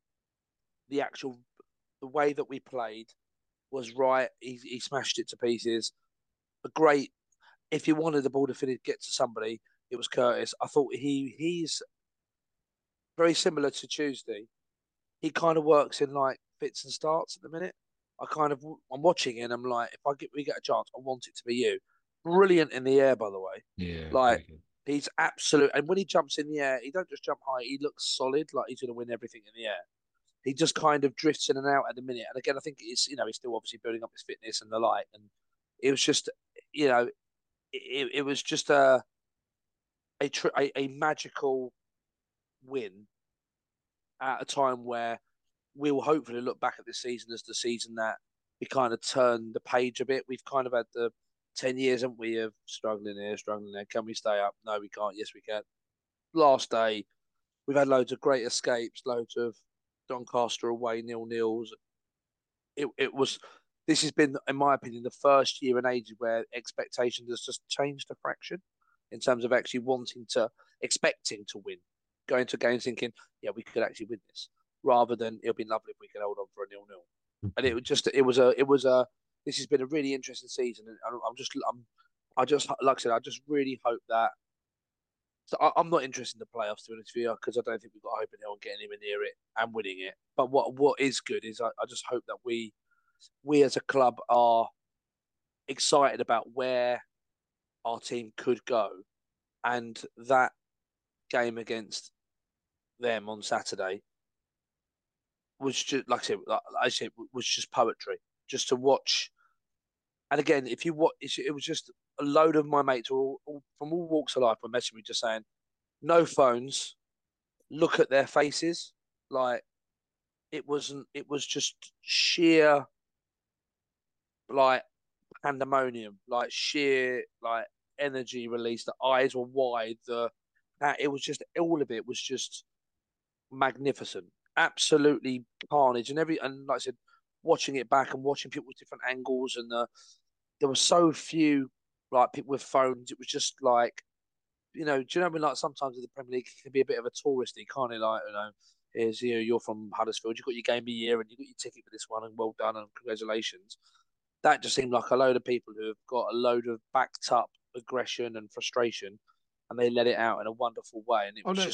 way that we played was right. He smashed it to pieces. If you wanted the ball to get to somebody, it was Curtis. I thought he's very similar to Tuesday. He kind of works in like fits and starts at the minute. I'm watching it and I'm like, if we get a chance, I want it to be you. Brilliant in the air, by the way. Yeah. Like he's absolute. And when he jumps in the air, he don't just jump high. He looks solid, like he's going to win everything in the air. He just kind of drifts in and out at the minute. And again, I think it's, he's still obviously building up his fitness and the like. And it was just, it was just a magical win at a time where we will hopefully look back at this season as the season that we kind of turned the page a bit. We've kind of had the 10 years, haven't we, of struggling here, struggling there. Can we stay up? No, we can't. Yes, we can. Last day, we've had loads of great escapes, loads of Doncaster away 0-0s. It was this has been, in my opinion, the first year in ages where expectations has just changed a fraction in terms of actually expecting to win, going to games thinking, yeah, we could actually win this, rather than it'll be lovely if we can hold on for a 0-0. And this has been a really interesting season, and I just like I said, I just really hope that. So I'm not interested in the playoffs, to be honest with you, because I don't think we've got hope in hell on getting anywhere near it and winning it. But what is good is I just hope that we as a club are excited about where our team could go, and that game against them on Saturday was just, like I said, was just poetry. Just to watch, and again, if you watch, it was just a load of my mates from all walks of life were messaging me just saying, no phones, look at their faces. Like, it wasn't, it was just sheer, like, pandemonium, like sheer, like, energy release. The eyes were wide. It was just, all of it was just magnificent, absolutely carnage, and like I said, watching it back and watching people with different angles, and there were so few like people with phones. It was just like, do you know when, like, sometimes in the Premier League it can be a bit of a touristy, can't it? Like, you're from Huddersfield, you've got your game of the year, and you got your ticket for this one, and well done and congratulations. That just seemed like a load of people who have got a load of backed up aggression and frustration, and they let it out in a wonderful way, and it was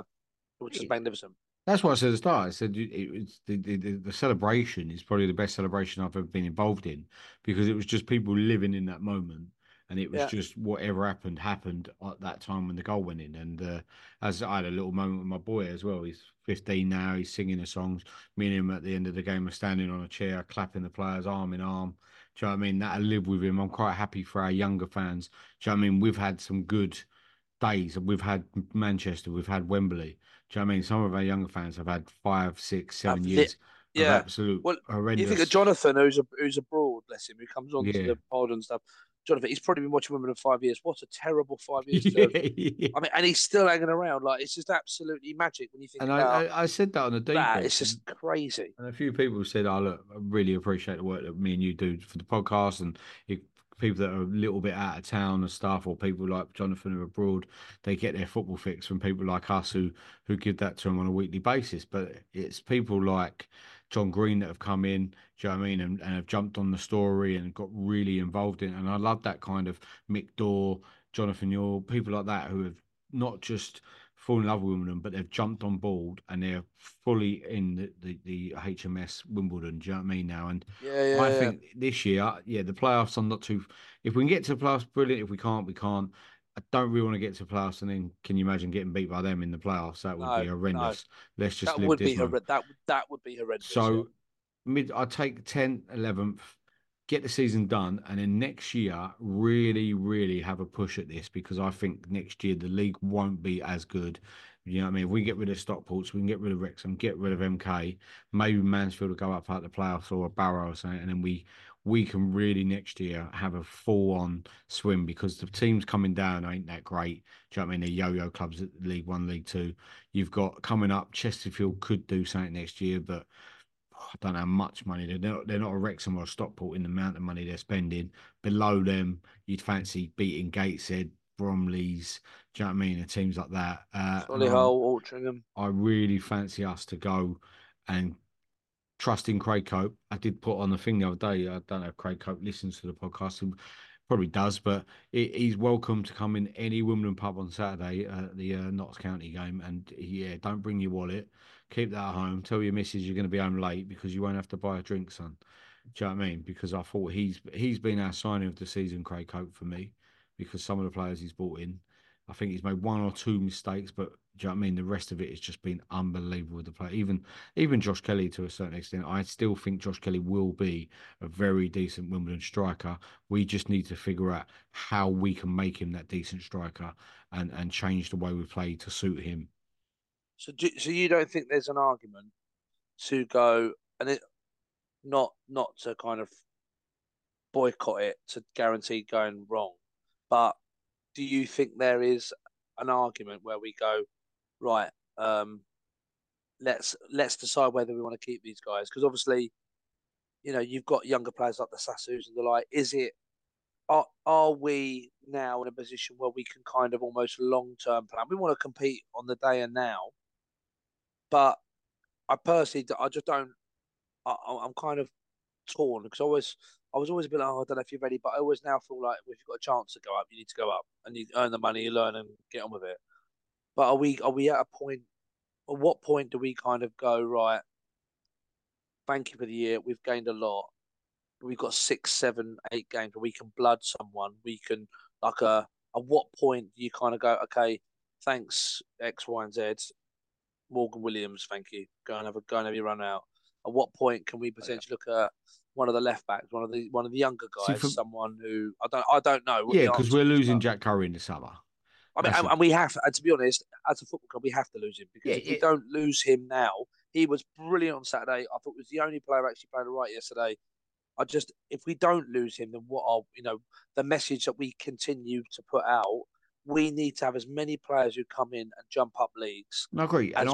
just magnificent. That's what I said at the start. I said it was the celebration is probably the best celebration I've ever been involved in, because it was just people living in that moment, and it was just whatever happened at that time when the goal went in. And as I had a little moment with my boy as well. He's 15 now. He's singing the songs. Me and him at the end of the game are standing on a chair, clapping the players arm in arm. Do you know what I mean? That I live with him. I'm quite happy for our younger fans. Do you know what I mean? We've had some good days. We've had Manchester, we've had Wembley. Do you know what I mean? Some of our younger fans have had 5, 6, 7 years of absolute horrendous. You think of Jonathan, who's abroad, bless him, who comes on to Yeah. the pod and stuff. Jonathan, he's probably been watching Wimbledon 5 years. What a terrible 5 years. Yeah. I mean, and he's still hanging around. Like, it's just absolutely magic when you think And about I said that on the that. debrief. It's just crazy. And a few people said, "Oh, look, I really appreciate the work that me and you do for the podcast, and if people that are a little bit out of town and stuff, or people like Jonathan who are abroad, they get their football fix from people like us who give that to them on a weekly basis. But it's people like John Green that have come in, do you know what I mean, and have jumped on the story and got really involved in it. And I love that kind of Mick Dorr, Jonathan Yore, people like that who have not just fall in love with them, but they've jumped on board and they're fully in the HMS Wimbledon. Do you know what I mean now? And I think this year, the playoffs, I'm not too. If we can get to the playoffs, brilliant. If we can't, we can't. I don't really want to get to the playoffs, and then can you imagine getting beat by them in the playoffs? That would be horrendous. No. Let's just live this moment. That would be horrendous. So I take 10th, 11th, get the season done, and then next year really, really have a push at this, because I think next year the league won't be as good. You know what I mean? If we get rid of Stockports, we can get rid of Wrexham, get rid of MK, maybe Mansfield will go up out the playoffs, or a Barrow or something, and then we can really next year have a full-on swim, because the teams coming down ain't that great. Do you know what I mean? They're yo-yo clubs at League One, League Two. You've got coming up, Chesterfield could do something next year, but I don't know how much money. They're not a Wrexham or a Stockport in the amount of money they're spending. Below them, you'd fancy beating Gateshead, Bromley's, do you know what I mean? And teams like that. Solihull, Altrincham. I really fancy us to go and trust in Craig Cope. I did put on the thing the other day. I don't know if Craig Cope listens to the podcast. He probably does, but he's welcome to come in any Wimbledon pub on Saturday at the Notts County game. And don't bring your wallet. Keep that at home. Tell your missus you're going to be home late, because you won't have to buy a drink, son. Do you know what I mean? Because I thought he's been our signing of the season, Craig Cope, for me, because some of the players he's brought in, I think he's made 1 or 2 mistakes, but do you know what I mean? The rest of it has just been unbelievable with the play. Even Josh Kelly, to a certain extent, I still think Josh Kelly will be a very decent Wimbledon striker. We just need to figure out how we can make him that decent striker and change the way we play to suit him. So you don't think there's an argument to go, and it not to kind of boycott it to guarantee going wrong, but do you think there is an argument where we go, right, let's decide whether we want to keep these guys? Because obviously, you've got younger players like the Sassus and the like. Are we now in a position where we can kind of almost long-term plan? We want to compete on the day and now, but I just don't. I'm kind of torn because I was always a bit like, oh, I don't know if you're ready, but I always now feel like if you've got a chance to go up, you need to go up and you earn the money, you learn and get on with it. But are we at a point? At what point do we kind of go right? Thank you for the year. We've gained a lot. We've got 6, 7, 8 games where we can blood someone. We can at what point do you kind of go, okay, thanks X, Y, and Z, Morgan Williams, thank you. Go and have your run out. At what point can we potentially look at one of the left backs, one of the younger guys, someone who I don't know. Yeah, because we're losing Jack Curry in the summer. I mean, and we have, and to be honest, as a football club, we have to lose him because if we don't lose him now, he was brilliant on Saturday. I thought he was the only player actually playing right yesterday. If we don't lose him, then the message that we continue to put out, we need to have as many players who come in and jump up leagues. I agree, and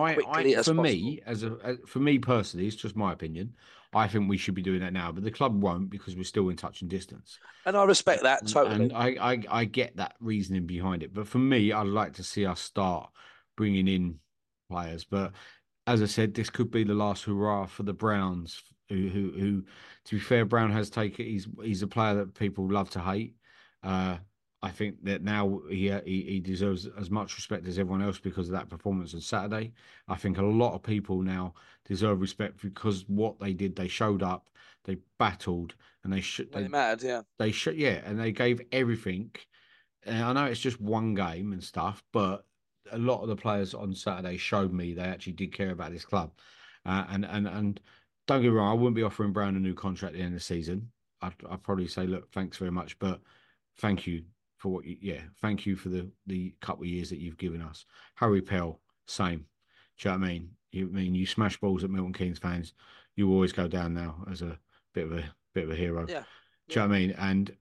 for me personally, it's just my opinion. I think we should be doing that now, but the club won't because we're still in touch and distance. And I respect that totally. And I get that reasoning behind it, but for me, I'd like to see us start bringing in players. But as I said, this could be the last hurrah for the Browns. Who, to be fair, Brown has taken. He's a player that people love to hate. I think that now he deserves as much respect as everyone else because of that performance on Saturday. I think a lot of people now deserve respect because what they did, they showed up, they battled, and they mattered, yeah. And they gave everything. And I know it's just one game and stuff, but a lot of the players on Saturday showed me they actually did care about this club. And don't get me wrong, I wouldn't be offering Brown a new contract at the end of the season. I'd probably say, look, thanks very much, but thank you for thank you for the couple of years that you've given us. Harry Pell, same. Do you know what I mean? You smash balls at Milton Keynes fans, you always go down now as a bit of a hero. Yeah. Do you know what I mean? And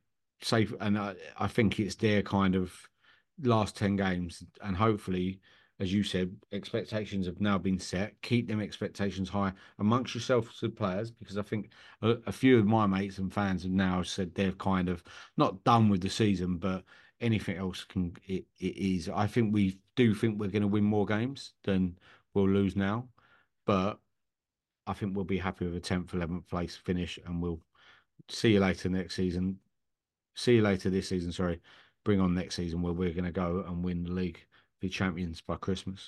I think it's their kind of last 10 games, and hopefully, as you said, expectations have now been set. Keep them expectations high amongst yourselves as players, because I think a few of my mates and fans have now said they're kind of not done with the season, but anything else it is. I think we do think we're going to win more games than we'll lose now, but I think we'll be happy with a 10th, 11th place finish, and we'll see you later next season. See you later this season, sorry. Bring on next season where we're going to go and win the league. Be champions by Christmas.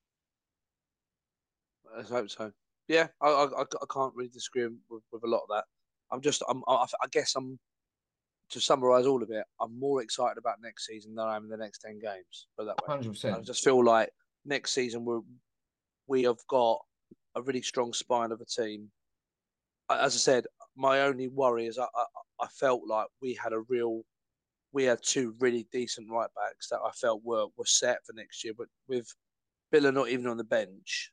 I hope so. Yeah, I can't really disagree with a lot of that. I guess to summarise all of it, I'm more excited about next season than I am in the next 10 games. Put that way. 100%. I just feel like next season we have got a really strong spine of a team. As I said, my only worry is I felt like we had 2 really decent right backs that I felt were set for next year, but with Billa not even on the bench,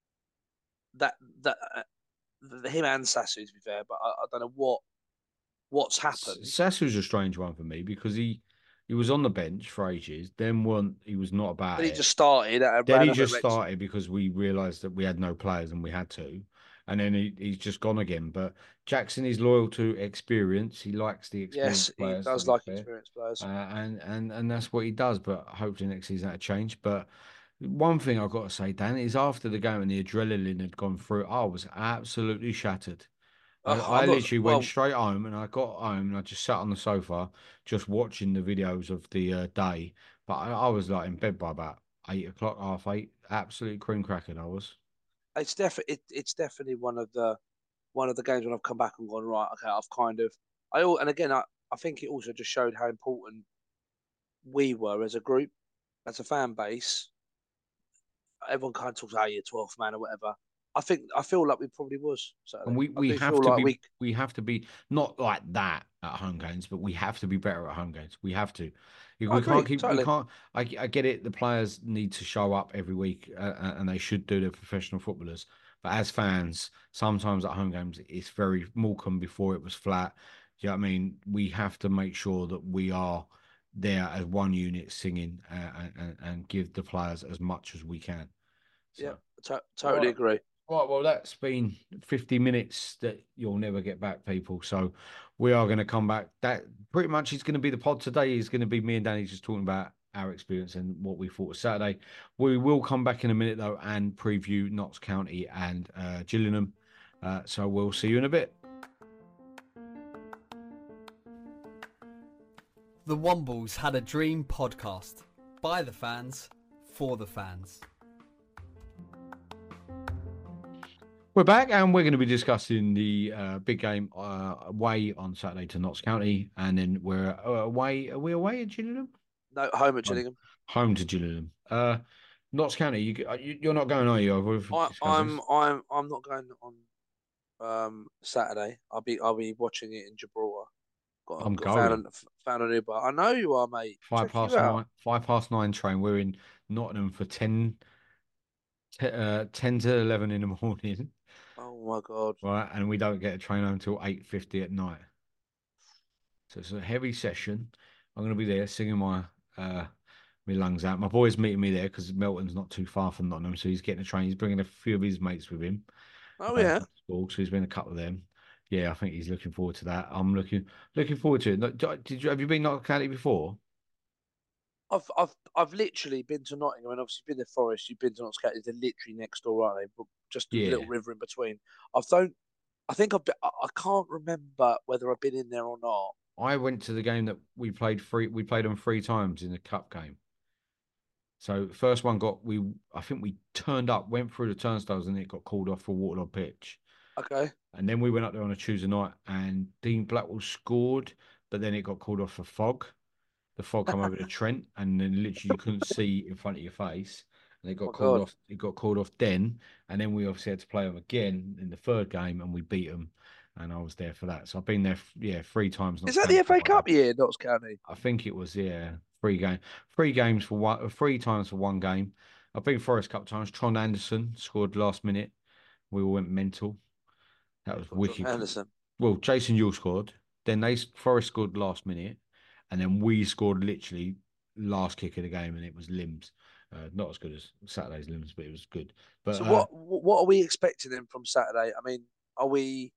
him and Sassu, to be fair, but I don't know what's happened. Sassu's a strange one for me because he was on the bench for ages. Then he was not about but it. He just started. Then he just started because we realised that we had no players and we had to. And then he's just gone again. But Jackson is loyal to experience. He likes the experience. Yes, players, he does like experienced players. And that's what he does. But hopefully next season that'll change. But one thing I've got to say, Dan, is after the game and the adrenaline had gone through, I was absolutely shattered. I literally went straight home, and I got home and I just sat on the sofa just watching the videos of the day. But I was like in bed by about 8 o'clock, 8:30. Absolutely cream cracking I was. It's definitely one of the games when I've come back and gone, right, okay, I think it also just showed how important we were as a group, as a fan base. Everyone kind of talks about you're 12th man or whatever. I feel like we probably was. And we have to be not like that at home games, but we have to be better at home games. We have to. We can't. I get it. The players need to show up every week, and they should do. They're professional footballers. But as fans, sometimes at home games, it's very Morecambe before it was flat. Do you know what I mean? We have to make sure that we are there as one unit singing and give the players as much as we can. So. Yeah, totally agree. Right, well, that's been 50 minutes that you'll never get back, people. So we are going to come back. That pretty much is going to be the pod today. Is going to be me and Danny just talking about our experience and what we thought of Saturday. We will come back in a minute, though, and preview Notts County and Gillingham. So we'll see you in a bit. The Wombles Had a Dream podcast. By the fans, for the fans. We're back and we're going to be discussing the big game away on Saturday to Notts County. And then we're away. Are we away at Gillingham? No, home at Gillingham. Home to Gillingham. Notts County, you're not going, are you? I'm not going on Saturday. I'll be watching it in Gibraltar. I'm going. Found an Uber. I know you are, mate. 5:30 train. We're in Nottingham for 10 to 11 in the morning. Oh my God. Right, and we don't get a train home until 8:50 at night. So it's a heavy session. I'm going to be there singing my lungs out. My boy's meeting me there because Melton's not too far from Nottingham, so he's getting a train. He's bringing a few of his mates with him. Oh yeah. So he's been a couple of them. Yeah, I think he's looking forward to that. I'm looking forward to it. Have you been to Notts County before? I've literally been to Nottingham and obviously been to Forest. You've been to Notts County. They're literally next door, aren't they? But just a little river in between. I can't remember whether I've been in there or not. I went to the game that we played We played them 3 times in the cup game. So first one I think we turned up, went through the turnstiles, and it got called off for waterlogged pitch. Okay. And then we went up there on a Tuesday night, and Dean Blackwell scored, but then it got called off for fog. The fog come over the Trent, and then literally you couldn't see in front of your face. And it got called off. It got called off then, and then we obviously had to play them again in the third game, and we beat them. And I was there for that. So I've been there, 3 times. Is that the FA Cup year, Notts County? I think it was, 3 games for 3 times for 1 game. I've been Forest Cup times. Tron Anderson scored last minute. We all went mental. That was wicked. Anderson. Well, Jason Yule scored. Then Forest scored last minute, and then we scored literally last kick of the game, and it was limbs. Not as good as Saturday's limbs, but it was good. But so what are we expecting then from Saturday? I mean, are we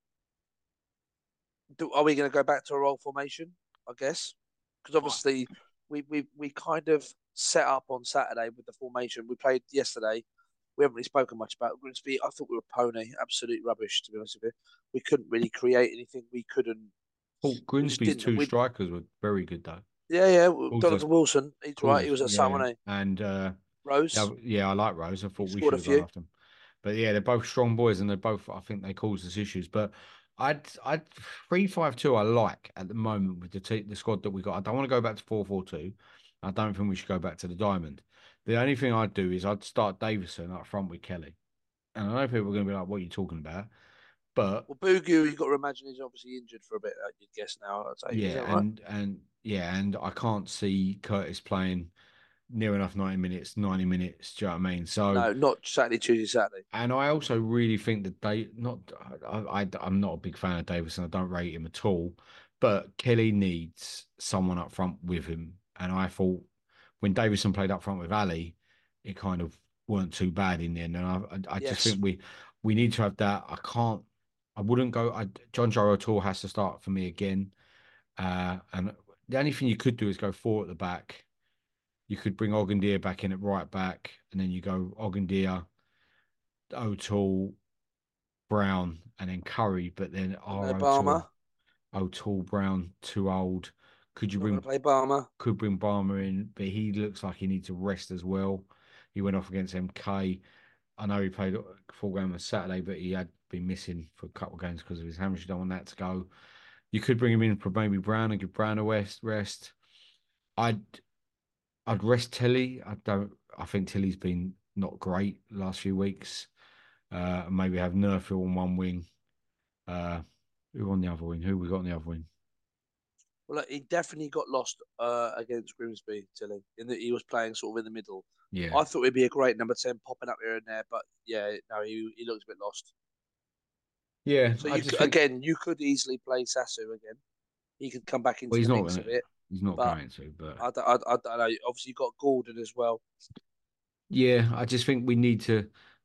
going to go back to a roll formation? I guess because obviously we kind of set up on Saturday with the formation we played yesterday. We haven't really spoken much about Grimsby. I thought we were pony, absolute rubbish, to be honest with you. We couldn't really create anything. We couldn't. Grimsby's 2 strikers were very good, though. Yeah. Dr. Wilson, he's right. He was at Sun, wasn't he? And Rose. Yeah, I like Rose. I thought we should have gone after him. But yeah, they're both strong boys, and they're both. I think they caused us issues. But I'd 3-5-2. I like at the moment with the squad that we got. I don't want to go back to 4-4-2. I don't think we should go back to the diamond. The only thing I'd do is I'd start Davison up front with Kelly. And I know people are going to be like, what are you talking about? But Boogoo, you've got to imagine he's obviously injured for a bit, you'd guess now. I'd say. Yeah, and I can't see Curtis playing near enough 90 minutes. Do you know what I mean? So no, not Saturday, Tuesday, Saturday. And I also really think that I'm not a big fan of Davison. I don't rate him at all. But Kelly needs someone up front with him. And I thought when Davison played up front with Ali, it kind of weren't too bad in the end. And I just think we need to have that. I wouldn't go. John Joe O'Toole has to start for me again. And the only thing you could do is go 4 at the back. You could bring Ogundia back in at right back, and then you go Ogundia, O'Toole, Brown, and then Curry. But then O'Toole, Brown, too old. Could you play Barmer? Could bring Barmer in, but he looks like he needs to rest as well. He went off against MK. I know he played a full game on Saturday, but he had been missing for a couple of games because of his hamstring. Don't want that to go. You could bring him in for maybe Brown and give Brown a rest. I'd rest Tilly. I think Tilly's been not great the last few weeks. Maybe have Nerfield on one wing. Who on the other wing? Who we got on the other wing? Well, look, he definitely got lost against Grimsby, Tilly, in that he was playing sort of in the middle. Yeah, I thought he'd be a great number 10 popping up here and there, but yeah, no, he looks a bit lost. Yeah. So you could easily play Sasu again. He could come back into the mix a bit. He's not going to, but I don't know. Obviously, you've got Gordon as well. Yeah, I just think we need to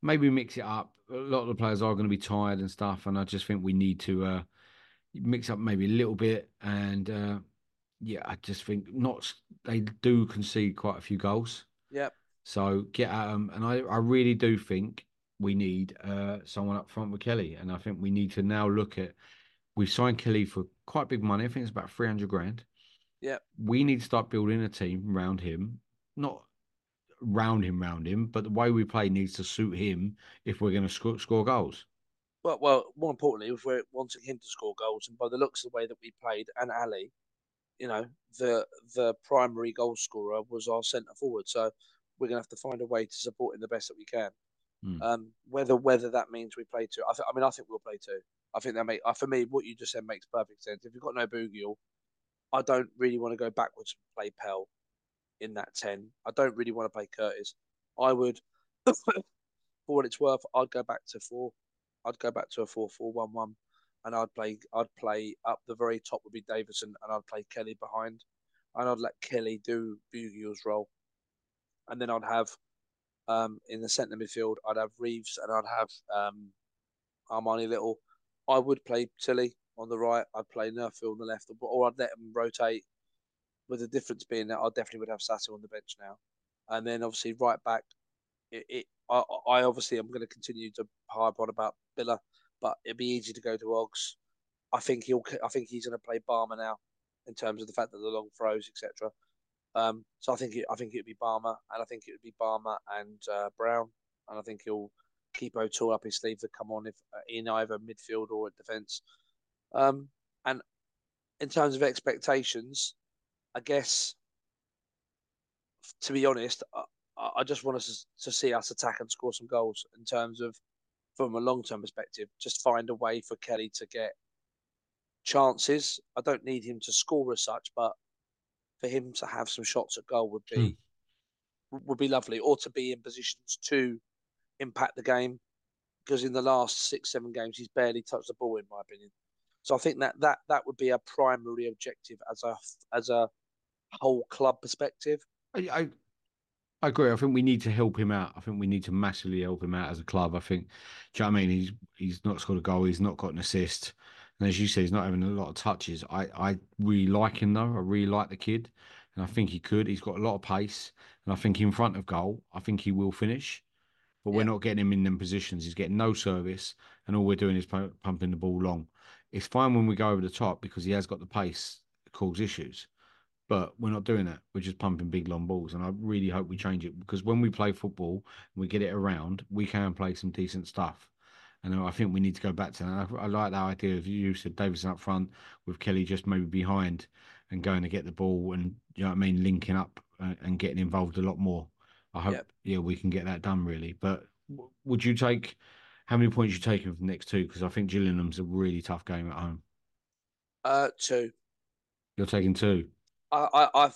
maybe mix it up. A lot of the players are going to be tired and stuff, and I just think we need to mix up maybe a little bit. And yeah, I just think not. They do concede quite a few goals, Yep. so get at them. And I really do think we need someone up front with Kelly, and I think we need to now look at. We've signed Kelly for quite big money. I think it's about 300 grand. Yep. We need to start building a team around him, not round him, but the way we play needs to suit him if we're going to score goals. Well, more importantly, if we're wanting him to score goals, and by the looks of the way that we played, and Ali, the primary goal scorer was our centre forward. So we're gonna have to find a way to support him the best that we can. Whether that means we play two, I think we'll play two. I think that for me, what you just said makes perfect sense. If you've got no Bougiel, I don't really want to go backwards and play Pell in that 10. I don't really want to play Curtis. I would, for what it's worth, I'd go back to 4. I'd go back to a 4-4-1-1, and I'd play up the very top would be Davison, and I'd play Kelly behind, and I'd let Kelly do Bougiel's role, and then I'd have in the centre midfield I'd have Reeves, and I'd have Armani Little. I would play Tilly on the right. I'd play Nerfield on the left, or I'd let them rotate. With the difference being that I definitely would have Sasso on the bench now, and then obviously right back. I obviously am going to continue to harp on about Billa, but it'd be easy to go to Oggs. I think he's going to play Barmer now, in terms of the fact that the long throws, etc. So I think it'd be Barmer, and I think it would be Barmer and Brown, and I think he'll keep O'Toole up his sleeve to come on if in either midfield or at defence. And in terms of expectations, I guess, to be honest, I just want us to see us attack and score some goals in terms of, from a long-term perspective, just find a way for Kelly to get chances. I don't need him to score as such, but for him to have some shots at goal would be lovely, or to be in positions to impact the game. Because in the last 6-7 games, he's barely touched the ball, in my opinion. So I think that would be a primary objective as a whole club perspective. I agree. I think we need to help him out. I think we need to massively help him out as a club. I think, do you know what I mean? He's not scored a goal. He's not got an assist. And as you say, he's not having a lot of touches. I really like him, though. I really like the kid. And I think he could. He's got a lot of pace. And I think in front of goal, I think he will finish. But we're not getting him in them positions. He's getting no service. And all we're doing is pumping the ball long. It's fine when we go over the top because he has got the pace that cause issues. But we're not doing that. We're just pumping big long balls. And I really hope we change it, because when we play football and we get it around, we can play some decent stuff. And I think we need to go back to that. I like that idea of, you said, Davison up front with Kelly just maybe behind and going to get the ball, and, you know what I mean, linking up and getting involved a lot more. I hope, we can get that done, really. But would you take, how many points you taking from the next two? Because I think Gillingham's a really tough game at home. 2. You're taking 2. I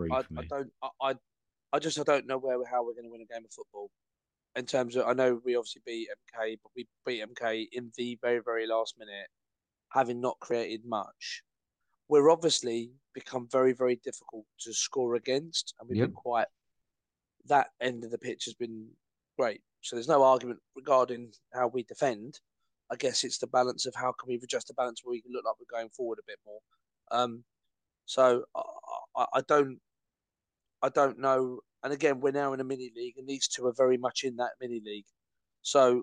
don't know how we're going to win a game of football. In terms of, I know we obviously beat MK, but we beat MK in the very, very last minute, having not created much. We're obviously become very, very difficult to score against, and we've been quite. That end of the pitch has been great. So there's no argument regarding how we defend. I guess it's the balance of how can we adjust the balance where we can look like we're going forward a bit more. So I don't know. And again, we're now in a mini league, and these two are very much in that mini league. So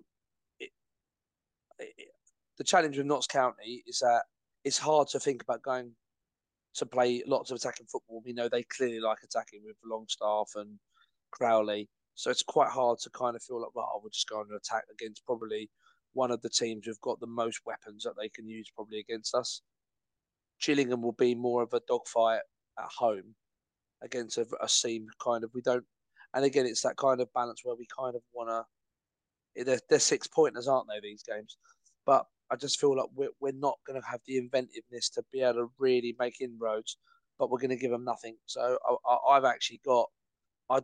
the challenge with Notts County is that it's hard to think about going to play lots of attacking football. We know they clearly like attacking with Longstaff and Crowley. So it's quite hard to kind of feel like, well, we'll just go on an attack against probably one of the teams who've got the most weapons that they can use probably against us. Gillingham will be more of a dogfight at home against a team kind of, we don't, and again, it's that kind of balance where we kind of want to, they're 6-pointers, aren't they, these games? But I just feel like we're not going to have the inventiveness to be able to really make inroads, but we're going to give them nothing. So I've actually got, I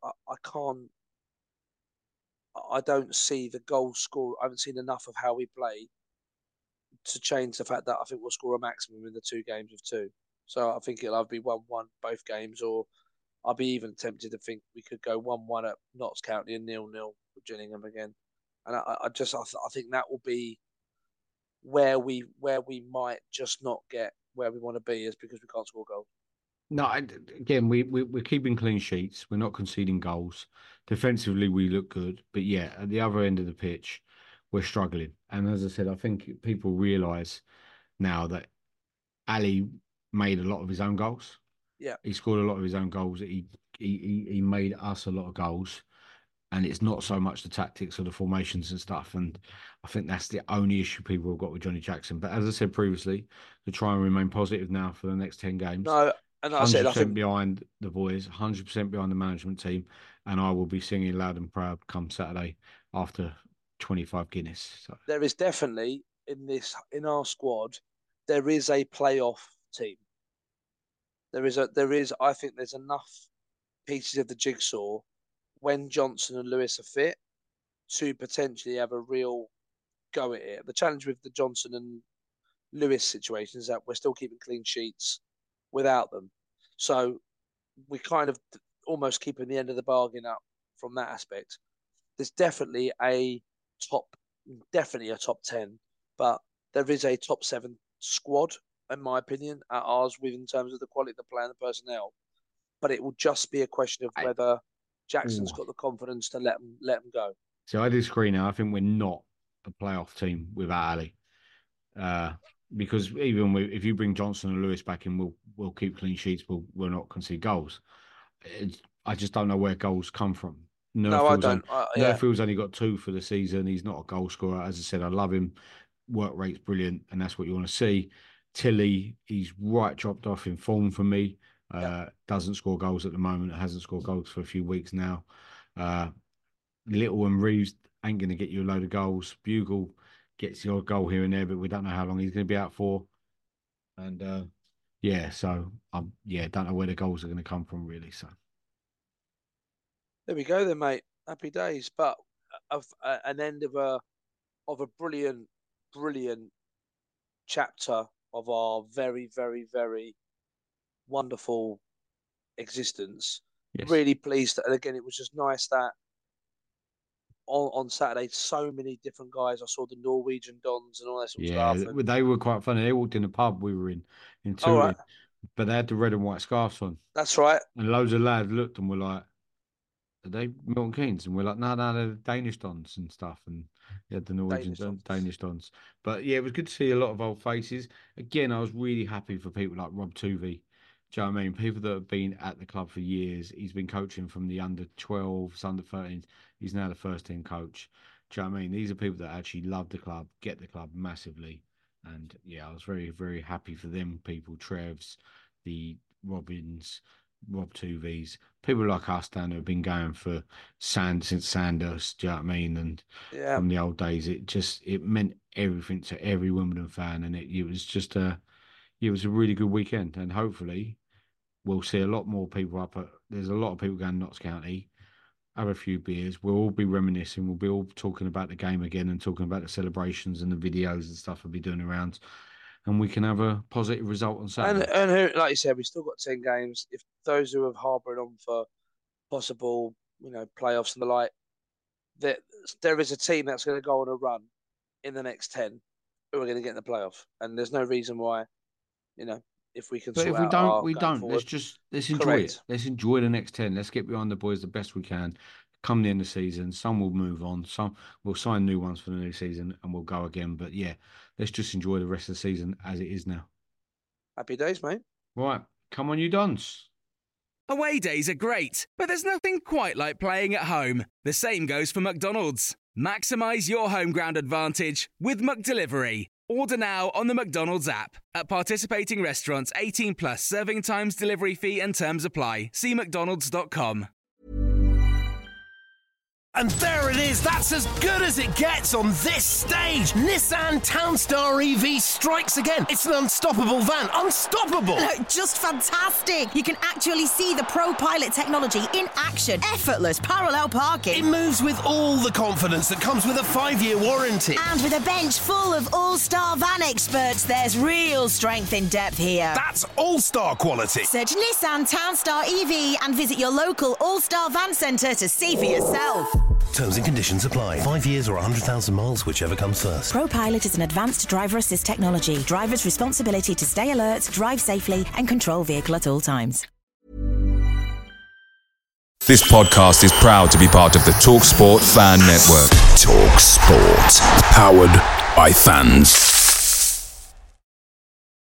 don't see the goal score. I haven't seen enough of how we play to change the fact that I think we'll score a maximum in the 2 games of 2. So I think it'll either be 1-1 both games, or I'll be even tempted to think we could go 1-1 at Notts County and 0-0 with Gillingham again. And I think that will be where we might just not get where we want to be, is because we can't score goals. No, again, we're keeping clean sheets. We're not conceding goals. Defensively, we look good. But yeah, at the other end of the pitch, we're struggling. And as I said, I think people realise now that Ali made a lot of his own goals. Yeah. He scored a lot of his own goals. He made us a lot of goals. And it's not so much the tactics or the formations and stuff. And I think that's the only issue people have got with Johnny Jackson. But as I said previously, to try and remain positive now for the next 10 games. No, and I said, 100% behind the boys, 100% behind the management team. And I will be singing loud and proud come Saturday after 25 Guinness. So. There is definitely, in our squad, there is a playoff team. I think there's enough pieces of the jigsaw when Johnson and Lewis are fit to potentially have a real go at it. The challenge with the Johnson and Lewis situation is that we're still keeping clean sheets without them. So we kind of almost keeping the end of the bargain up from that aspect. There's definitely a top 10, but there is a top 7 squad, in my opinion, at ours, in terms of the quality of the player and the personnel. But it will just be a question of whether Jackson's got the confidence to let him go. So I disagree now. I think we're not a playoff team without Ali. Because even if you bring Johnson and Lewis back in, we'll keep clean sheets. We'll not concede goals. I just don't know where goals come from. I don't. Nerfield's only got 2 for the season. He's not a goal scorer. As I said, I love him. Work rate's brilliant, and that's what you want to see. Tilly, he's right dropped off in form for me. Doesn't score goals at the moment. Hasn't scored goals for a few weeks now. Little and Reeves ain't going to get you a load of goals. Bugle gets the odd goal here and there, but we don't know how long he's going to be out for. And so don't know where the goals are going to come from really. So there we go, then, mate. Happy days. But an end of a brilliant chapter of our very, very, very wonderful existence. Yes. Really pleased. And again, it was just nice that on Saturday, so many different guys. I saw the Norwegian Dons and all that sort of stuff. Yeah, they were quite funny. They walked in the pub we were in Turin, right. But they had the red and white scarves on. That's right. And loads of lads looked and were like, "Are they Milton Keynes?" And we're like, "No, they're the Danish Dons and stuff." And they had the Norwegian Danish Dons. But yeah, it was good to see a lot of old faces. Again, I was really happy for people like Rob Tuvey. Do you know what I mean? People that have been at the club for years. He's been coaching from the under 12s, under 13s. He's now the first team coach. Do you know what I mean? These are people that actually love the club, get the club massively. And yeah, I was very, very happy for them people. Trevs, the Robins, Rob Tuveys, people like us down who have been going for since Sandhurst, do you know what I mean? And from the old days, it meant everything to every Wimbledon fan. And it was a really good weekend. And hopefully we'll see a lot more people there's a lot of people going to Notts County, have a few beers. We'll all be reminiscing. We'll be all talking about the game again and talking about the celebrations and the videos and stuff we'll be doing around. And we can have a positive result on Saturday. And who, like you said, we've still got 10 games. If those who have harboured on for possible, playoffs and the like, there is a team that's going to go on a run in the next 10 who are going to get in the playoff. And there's no reason why, if we can. But if we don't. Forward. Let's enjoy it. Let's enjoy the next 10. Let's get behind the boys the best we can. Come the end of the season, some will move on. Some will sign new ones for the new season, and we'll go again. But yeah, let's just enjoy the rest of the season as it is now. Happy days, mate. Right, come on, you Dons. Away days are great, but there's nothing quite like playing at home. The same goes for McDonald's. Maximise your home ground advantage with McDelivery. Order now on the McDonald's app. At participating restaurants, 18 plus serving times, delivery fee and terms apply. See mcdonalds.com. And there it is, that's as good as it gets on this stage. Nissan Townstar EV strikes again. It's an unstoppable van, unstoppable. Look, just fantastic. You can actually see the ProPilot technology in action. Effortless parallel parking. It moves with all the confidence that comes with a 5-year warranty. And with a bench full of all-star van experts, there's real strength in depth here. That's all-star quality. Search Nissan Townstar EV and visit your local all-star van centre to see for yourself. Terms and conditions apply. 5 years or 100,000 miles, whichever comes first. ProPilot is an advanced driver assist technology. Driver's responsibility to stay alert, drive safely, and control vehicle at all times. This podcast is proud to be part of the TalkSport Fan Network. TalkSport. Powered by fans.